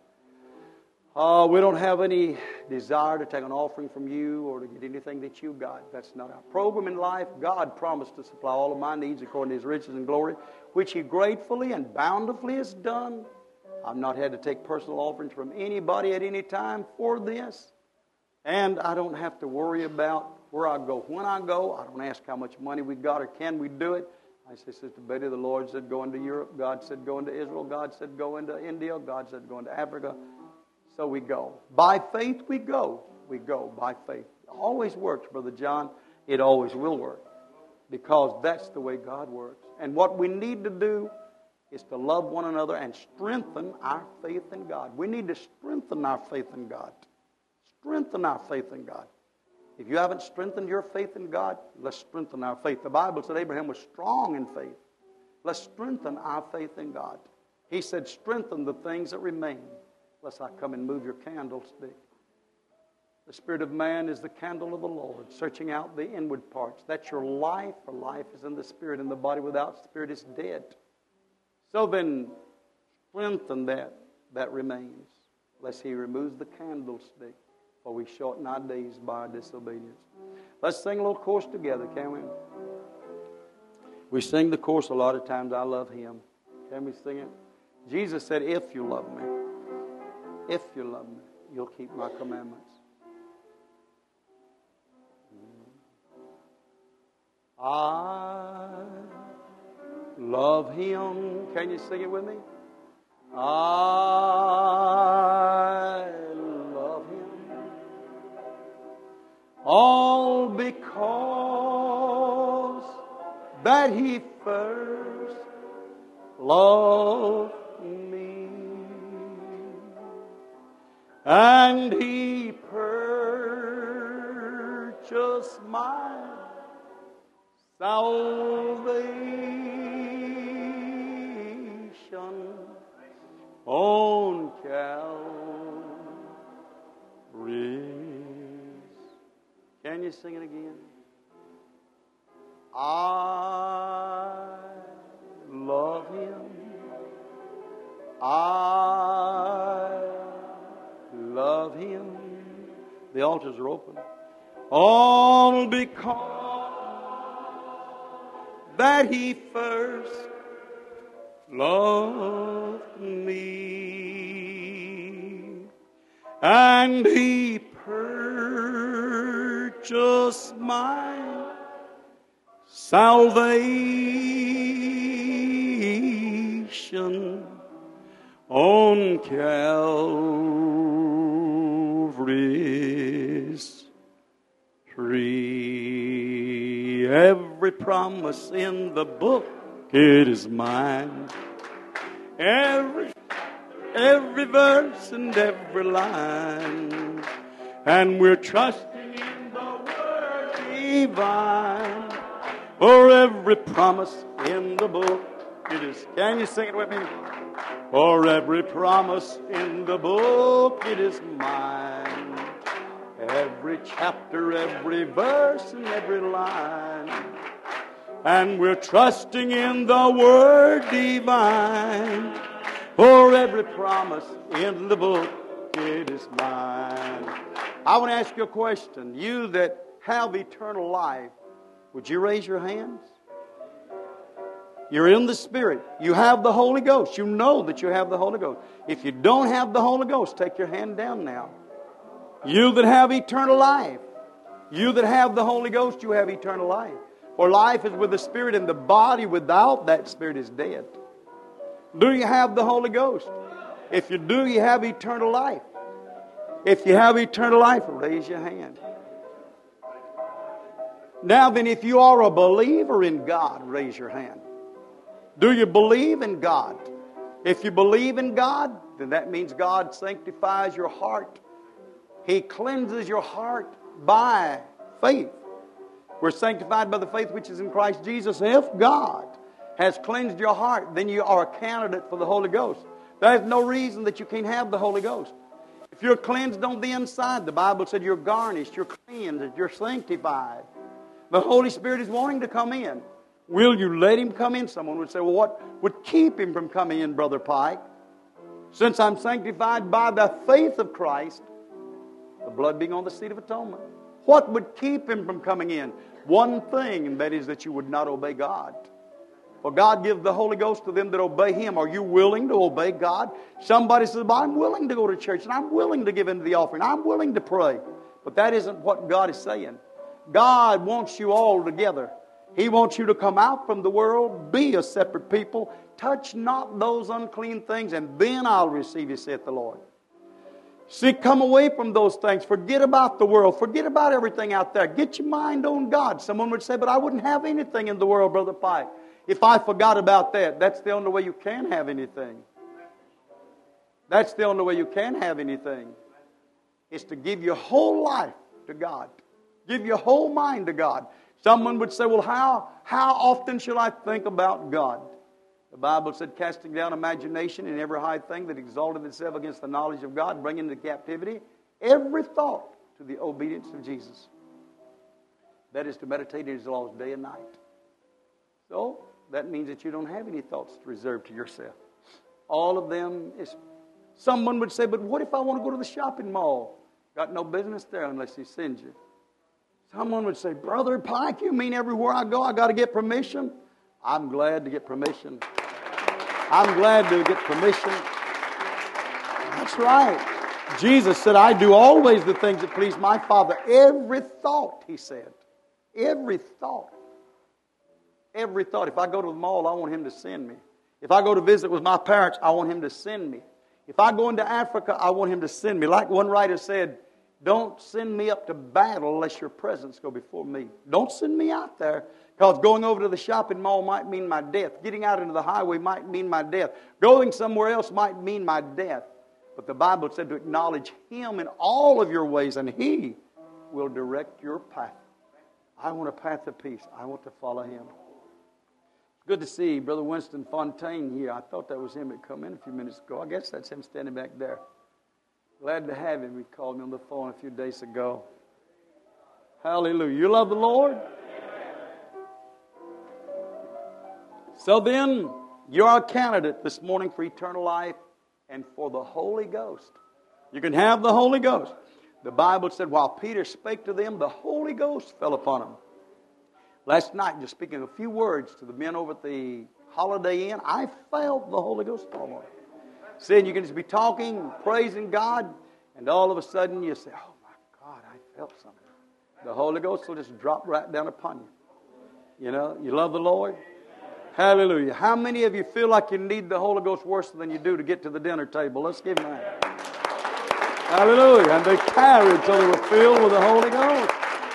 We don't have any desire to take an offering from you or to get anything that you got. That's not our program in life. God promised to supply all of my needs according to His riches and glory, which He gratefully and bountifully has done. I've not had to take personal offerings from anybody at any time for this. And I don't have to worry about where I go. When I go, I don't ask how much money we got or can we do it. I say, Sister Betty, the Lord said go into Europe. God said go into Israel. God said go into India. God said go into Africa. So we go. By faith we go. We go by faith. It always works, Brother John. It always will work. Because that's the way God works. And what we need to do is to love one another and strengthen our faith in God. We need to strengthen our faith in God. Strengthen our faith in God. If you haven't strengthened your faith in God, let's strengthen our faith. The Bible said Abraham was strong in faith. Let's strengthen our faith in God. He said, strengthen the things that remain, lest I come and move your candlestick. The spirit of man is the candle of the Lord, searching out the inward parts. That's your life, for life is in the spirit, and the body without spirit is dead. So then, strengthen that remains, lest He removes the candlestick, for we shorten our days by our disobedience. Let's sing a little chorus together, can we? We sing the chorus a lot of times, I love Him. Can we sing it? Jesus said, if you love me, if you love me, you'll keep my commandments. I love Him. Can you sing it with me? I love Him. All because that He first loved me, and He purchased my salvation on Calvary. you sing it again? I love Him. I love Him. The altars are open. All because that He first loved me, and He purchased my salvation on Calvary's tree. Every promise in the book, it is mine. Every verse and every line. And we're trusting in the Word divine. For every promise in the book, it is. Can you sing it with me? For every promise in the book, it is mine. Every chapter, every verse, and every line. And we're trusting in the Word divine. For every promise in the book, it is mine. I want to ask you a question. You that have eternal life, would you raise your hands? You're in the Spirit. You have the Holy Ghost. You know that you have the Holy Ghost. If you don't have the Holy Ghost, take your hand down now. You that have eternal life. You that have the Holy Ghost, you have eternal life. For life is with the Spirit, and the body without that Spirit is dead. Do you have the Holy Ghost? If you do, you have eternal life. If you have eternal life, raise your hand. Now then, if you are a believer in God, raise your hand. Do you believe in God? If you believe in God, then that means God sanctifies your heart. He cleanses your heart by faith. We're sanctified by the faith which is in Christ Jesus. If God has cleansed your heart, then you are a candidate for the Holy Ghost. There's no reason that you can't have the Holy Ghost. If you're cleansed on the inside, the Bible said you're garnished, you're cleansed, you're sanctified. The Holy Spirit is wanting to come in. Will you let Him come in? Someone would say, well, what would keep Him from coming in, Brother Pike? Since I'm sanctified by the faith of Christ, the blood being on the seat of atonement, what would keep Him from coming in? One thing, and that is that you would not obey God. For God gives the Holy Ghost to them that obey Him. Are you willing to obey God? Somebody says, well, I'm willing to go to church, and I'm willing to give into the offering. I'm willing to pray. But that isn't what God is saying. God wants you all together. He wants you to come out from the world, be a separate people, touch not those unclean things, and then I'll receive you, saith the Lord. See, come away from those things. Forget about the world. Forget about everything out there. Get your mind on God. Someone would say, but I wouldn't have anything in the world, Brother Pike. If I forgot about that, that's the only way you can have anything. That's the only way you can have anything. Is to give your whole life to God. Give your whole mind to God. Someone would say, well, how often shall I think about God? The Bible said, casting down imagination and every high thing that exalted itself against the knowledge of God, bringing into captivity every thought to the obedience of Jesus. That is to meditate in His laws day and night. So, that means that you don't have any thoughts reserved to yourself. All of them is... Someone would say, but what if I want to go to the shopping mall? Got no business there unless He sends you. Someone would say, Brother Pike, you mean everywhere I go I got to get permission? I'm glad to get permission. I'm glad to get permission. That's right. Jesus said, I do always the things that please my Father. Every thought, He said. Every thought. Every thought. If I go to the mall, I want Him to send me. If I go to visit with my parents, I want Him to send me. If I go into Africa, I want Him to send me. Like one writer said, don't send me up to battle unless your presence go before me. Don't send me out there, because going over to the shopping mall might mean my death. Getting out into the highway might mean my death. Going somewhere else might mean my death. But the Bible said to acknowledge Him in all of your ways, and He will direct your path. I want a path of peace. I want to follow Him. Good to see Brother Winston Fontaine here. I thought that was him that come in a few minutes ago. I guess that's him standing back there. Glad to have him. He called me on the phone a few days ago. Hallelujah. You love the Lord? So then, you're a candidate this morning for eternal life and for the Holy Ghost. You can have the Holy Ghost. The Bible said, while Peter spake to them, the Holy Ghost fell upon them. Last night, just speaking a few words to the men over at the Holiday Inn, I felt the Holy Ghost fall on them. Saying you can just be talking, praising God, and all of a sudden you say, oh my God, I felt something. The Holy Ghost will just drop right down upon you. You know, you love the Lord? Hallelujah. How many of you feel like you need the Holy Ghost worse than you do to get to the dinner table? Let's give them that. Hallelujah. And they carried till they were filled with the Holy Ghost.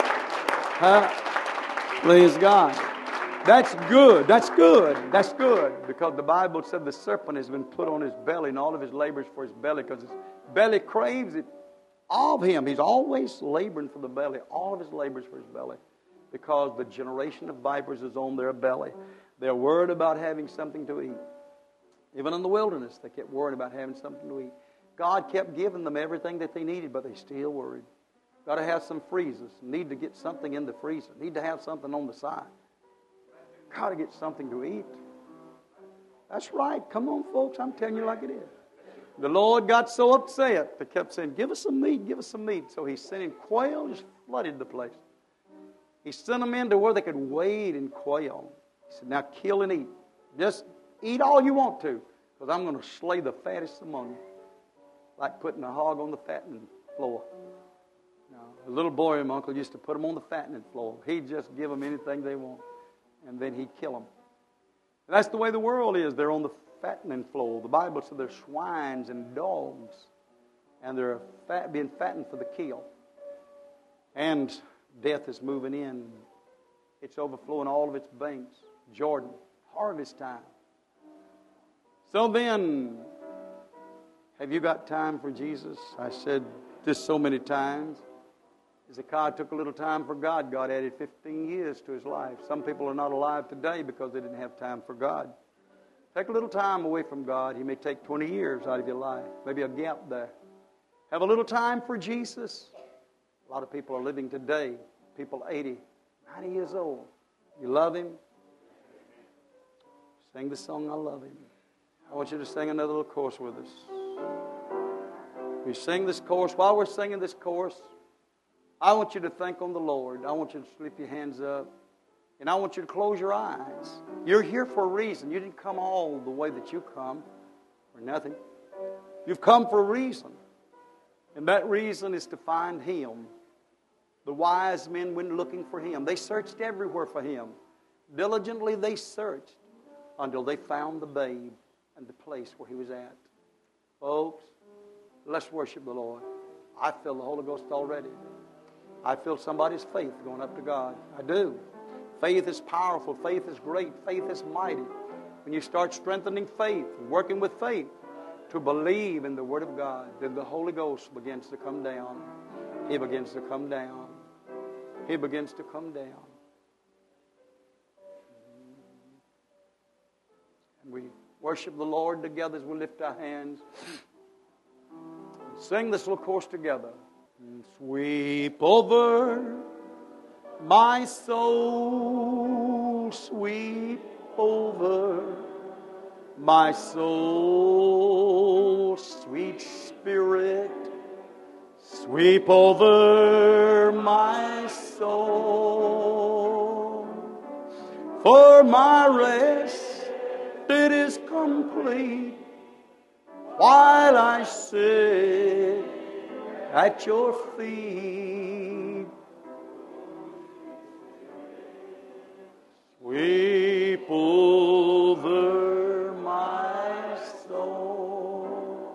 Praise God. That's good. That's good. That's good. Because the Bible said the serpent has been put on his belly and all of his labors for his belly because his belly craves it of him. He's always laboring for the belly. All of his labors for his belly. Because the generation of vipers is on their belly. They're worried about having something to eat. Even in the wilderness, they kept worrying about having something to eat. God kept giving them everything that they needed, but they still worried. Got to have some freezers. Need to get something in the freezer. Need to have something on the side. Got to get something to eat. That's right. Come on, folks. I'm telling you like it is. The Lord got so upset, they kept saying, give us some meat, give us some meat. So He sent in quail, just flooded the place. He sent them in to where they could wade in quail. He said, now kill and eat. Just eat all you want to, because I'm going to slay the fattest among you. Like putting a hog on the fattening floor. Now, a little boy, my uncle used to put them on the fattening floor. He'd just give them anything they want, and then he'd kill them. And that's the way the world is. They're on the fattening floor. The Bible says they're swines and dogs, and they're being fattened for the kill. And death is moving in. It's overflowing all of its banks. Jordan, harvest time. So then, have you got time for Jesus? I said this so many times. Hezekiah took a little time for God. God added 15 years to his life. Some people are not alive today because they didn't have time for God. Take a little time away from God. He may take 20 years out of your life. Maybe a gap there. Have a little time for Jesus. A lot of people are living today. People 80, 90 years old. You love Him? Sing the song, I Love Him. I want you to sing another little chorus with us. We sing this chorus. While we're singing this chorus, I want you to think on the Lord. I want you to slip your hands up. And I want you to close your eyes. You're here for a reason. You didn't come all the way that you come for nothing. You've come for a reason. And that reason is to find Him. The wise men went looking for Him. They searched everywhere for Him. Diligently they searched until they found the babe and the place where He was at. Folks, let's worship the Lord. I feel the Holy Ghost already. I feel somebody's faith going up to God. I do. Faith is powerful. Faith is great. Faith is mighty. When you start strengthening faith, working with faith to believe in the Word of God, then the Holy Ghost begins to come down. He begins to come down. He begins to come down. And we worship the Lord together as we lift our hands. Sing this little chorus together. Sweep over my soul, sweep over my soul, sweet Spirit, sweep over my soul. For my rest, it is complete while I sit at your feet. Sweep over my soul.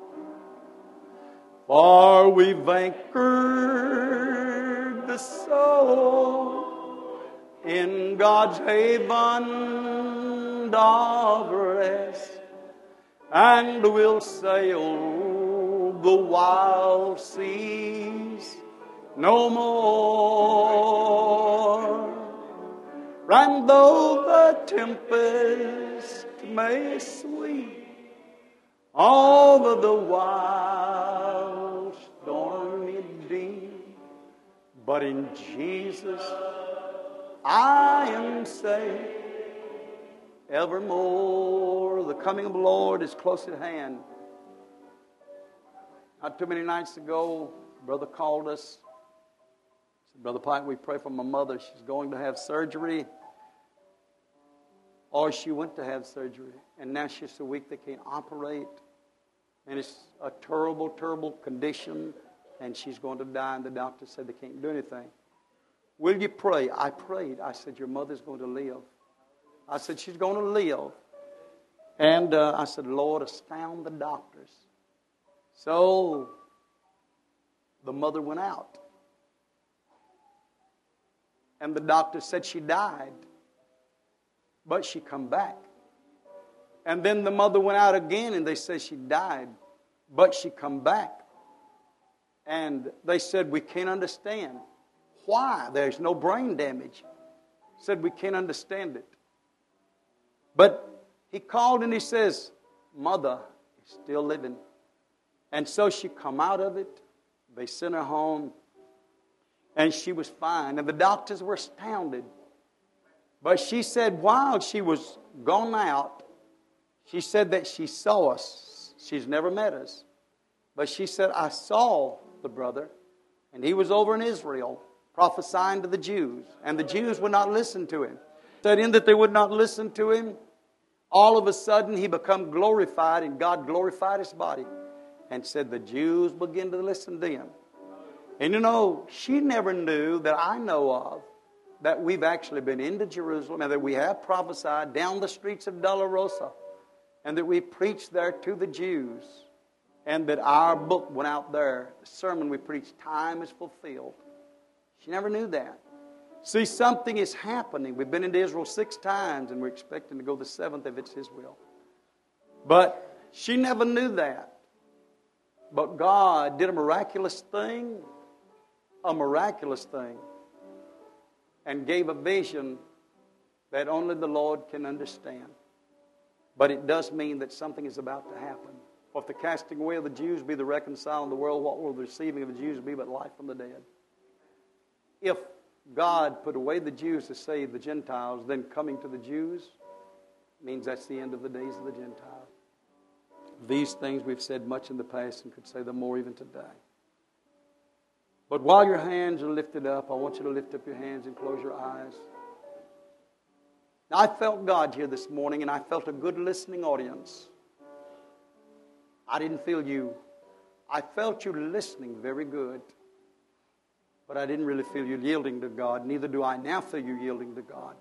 For we've anchored the soul in God's haven of rest, and we'll sail the wild seas no more. And though the tempest may sweep over the wild stormy deep, but in Jesus I am saved. Evermore the coming of the Lord is close at hand. Not too many nights ago, a brother called us. He said, Brother Pike, we pray for my mother. She's going to have surgery. Or she went to have surgery. And now she's so weak they can't operate. And it's a terrible, terrible condition. And she's going to die. And the doctor said they can't do anything. Will you pray? I prayed. I said, your mother's going to live. I said, she's going to live. And I said, Lord, astound the doctors. So the mother went out. And the doctor said she died. But she come back. And then the mother went out again and they said she died. But she come back. And they said, we can't understand. Why? There's no brain damage. Said, we can't understand it. But he called and he says, Mother is still living. And so she come out of it. They sent her home. And she was fine. And the doctors were astounded. But she said while she was gone out, she said that she saw us. She's never met us. But she said, I saw the brother. And he was over in Israel prophesying to the Jews. And the Jews would not listen to him. Said in that they would not listen to him, all of a sudden he became glorified and God glorified his body. And said the Jews began to listen to him. And you know, she never knew that I know of that we've actually been into Jerusalem and that we have prophesied down the streets of Dolorosa and that we preached there to the Jews and that our book went out there. The sermon we preached, time is fulfilled. She never knew that. See, something is happening. We've been into Israel 6 times and we're expecting to go the 7th if it's His will. But she never knew that. But God did a miraculous thing, and gave a vision that only the Lord can understand. But it does mean that something is about to happen. For if the casting away of the Jews be the reconciling of the world, what will the receiving of the Jews be but life from the dead? If God put away the Jews to save the Gentiles, then coming to the Jews means that's the end of the days of the Gentiles. These things we've said much in the past and could say them more even today. But while your hands are lifted up, I want you to lift up your hands and close your eyes. Now, I felt God here this morning, and I felt a good listening audience. I didn't feel you. I felt you listening very good. But I didn't really feel you yielding to God. Neither do I now feel you yielding to God.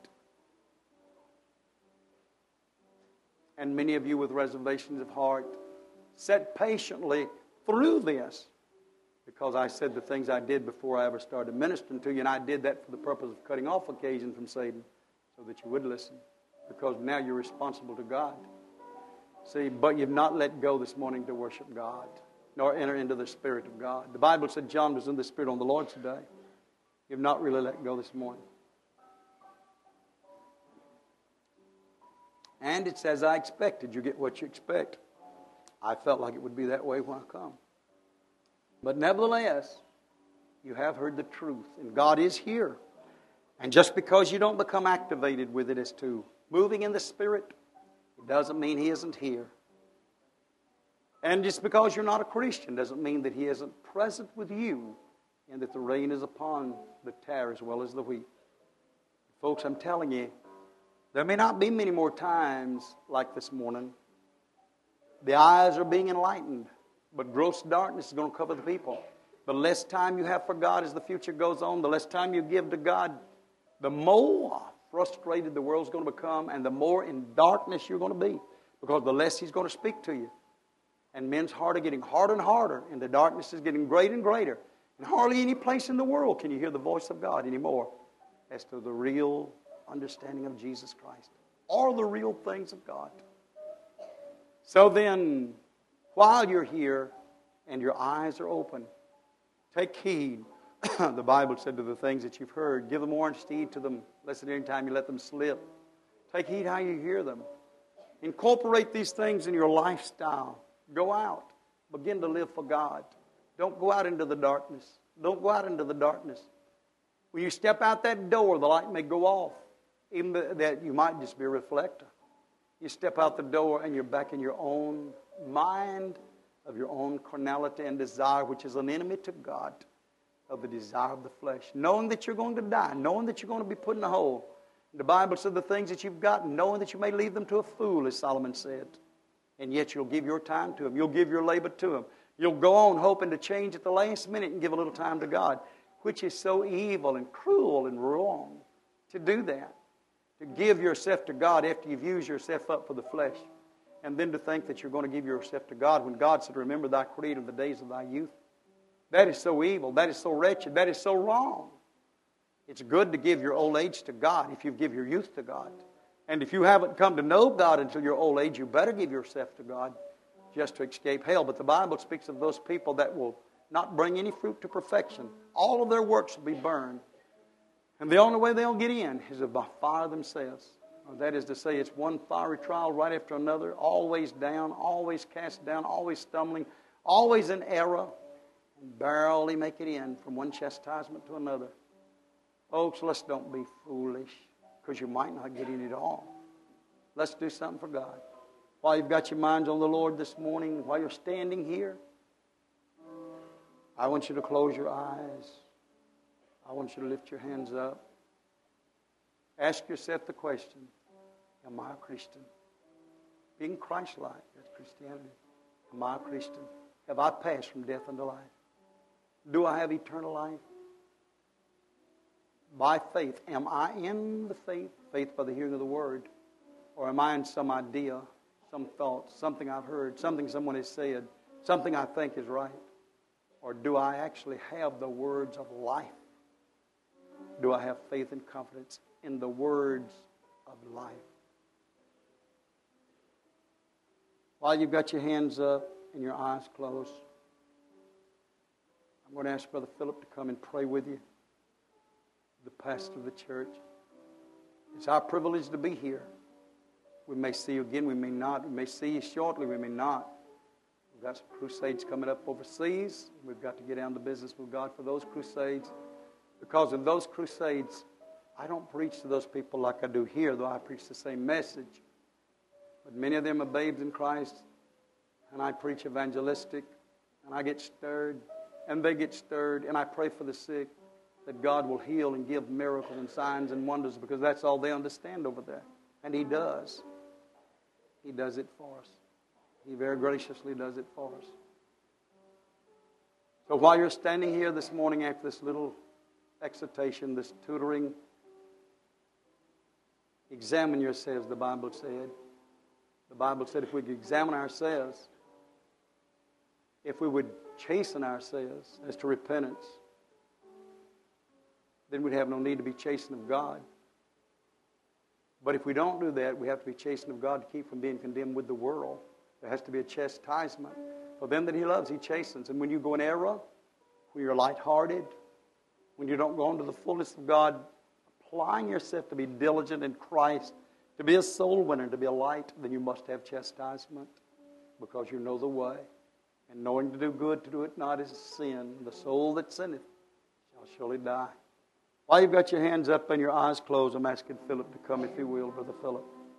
And many of you with reservations of heart sat patiently through this. Because I said the things I did before I ever started ministering to you. And I did that for the purpose of cutting off occasion from Satan. So that you would listen. Because now you're responsible to God. See, but you've not let go this morning to worship God. Nor enter into the Spirit of God. The Bible said John was in the Spirit on the Lord's day. You've not really let go this morning. And it's as I expected. You get what you expect. I felt like it would be that way when I come. But nevertheless, you have heard the truth. And God is here. And just because you don't become activated with it as to moving in the Spirit, it doesn't mean He isn't here. And just because you're not a Christian doesn't mean that He isn't present with you and that the rain is upon the tare as well as the wheat. Folks, I'm telling you, there may not be many more times like this morning. The eyes are being enlightened, but gross darkness is going to cover the people. The less time you have for God as the future goes on, the less time you give to God, the more frustrated the world's going to become and the more in darkness you're going to be because the less He's going to speak to you. And men's heart are getting harder and harder, and the darkness is getting greater and greater. And hardly any place in the world can you hear the voice of God anymore as to the real understanding of Jesus Christ or the real things of God. So then, while you're here and your eyes are open, take heed. The Bible said to the things that you've heard, give them orange heed to them, lest at any time you let them slip. Take heed how you hear them. Incorporate these things in your lifestyle. Go out. Begin to live for God. Don't go out into the darkness. Don't go out into the darkness. When you step out that door, the light may go off. Even that you might just be a reflector. You step out the door and you're back in your own mind of your own carnality and desire, which is an enemy to God, of the desire of the flesh. Knowing that you're going to die, knowing that you're going to be put in a hole. The Bible said the things that you've got, knowing that you may leave them to a fool, as Solomon said. And yet you'll give your time to him. You'll give your labor to him. You'll go on hoping to change at the last minute and give a little time to God, which is so evil and cruel and wrong to do that. To give yourself to God after you've used yourself up for the flesh. And then to think that you're going to give yourself to God when God said, remember thy creed in the days of thy youth. That is so evil. That is so wretched. That is so wrong. It's good to give your old age to God if you give your youth to God. And if you haven't come to know God until your old age, you better give yourself to God just to escape hell. But the Bible speaks of those people that will not bring any fruit to perfection. All of their works will be burned. And the only way they'll get in is by fire themselves. That is to say, it's one fiery trial right after another, always down, always cast down, always stumbling, always in error, and barely make it in from one chastisement to another. Folks, let's don't be foolish, because you might not get in at all. Let's do something for God. While you've got your minds on the Lord this morning, while you're standing here, I want you to close your eyes. I want you to lift your hands up. Ask yourself the question, am I a Christian? Being Christ-like, that's Christianity. Am I a Christian? Have I passed from death unto life? Do I have eternal life? By faith, am I in the faith? Faith by the hearing of the word. Or am I in some idea, some thought, something I've heard, something someone has said, something I think is right? Or do I actually have the words of life? Do I have faith and confidence in the words of life? While you've got your hands up and your eyes closed, I'm going to ask Brother Philip to come and pray with you, the pastor of the church. It's our privilege to be here. We may see you again, we may not. We may see you shortly, we may not. We've got some crusades coming up overseas. We've got to get down to business with God for those crusades. Because in those crusades, I don't preach to those people like I do here, though I preach the same message. But many of them are babes in Christ, and I preach evangelistic, and I get stirred, and they get stirred, and I pray for the sick, that God will heal and give miracles and signs and wonders, because that's all they understand over there. And He does. He does it for us. He very graciously does it for us. So while you're standing here this morning after this little exhortation, this tutoring, examine yourselves, the Bible said. The Bible said if we could examine ourselves, if we would chasten ourselves as to repentance, then we'd have no need to be chastened of God. But if we don't do that, we have to be chastened of God to keep from being condemned with the world. There has to be a chastisement. For them that He loves, He chastens. And when you go in error, when you're lighthearted, when you don't go into the fullness of God, applying yourself to be diligent in Christ, to be a soul winner, to be a light, then you must have chastisement, because you know the way. And knowing to do good, to do it not, is a sin. The soul that sinneth shall surely die. While you've got your hands up and your eyes closed, I'm asking Philip to come, if he will, Brother Philip.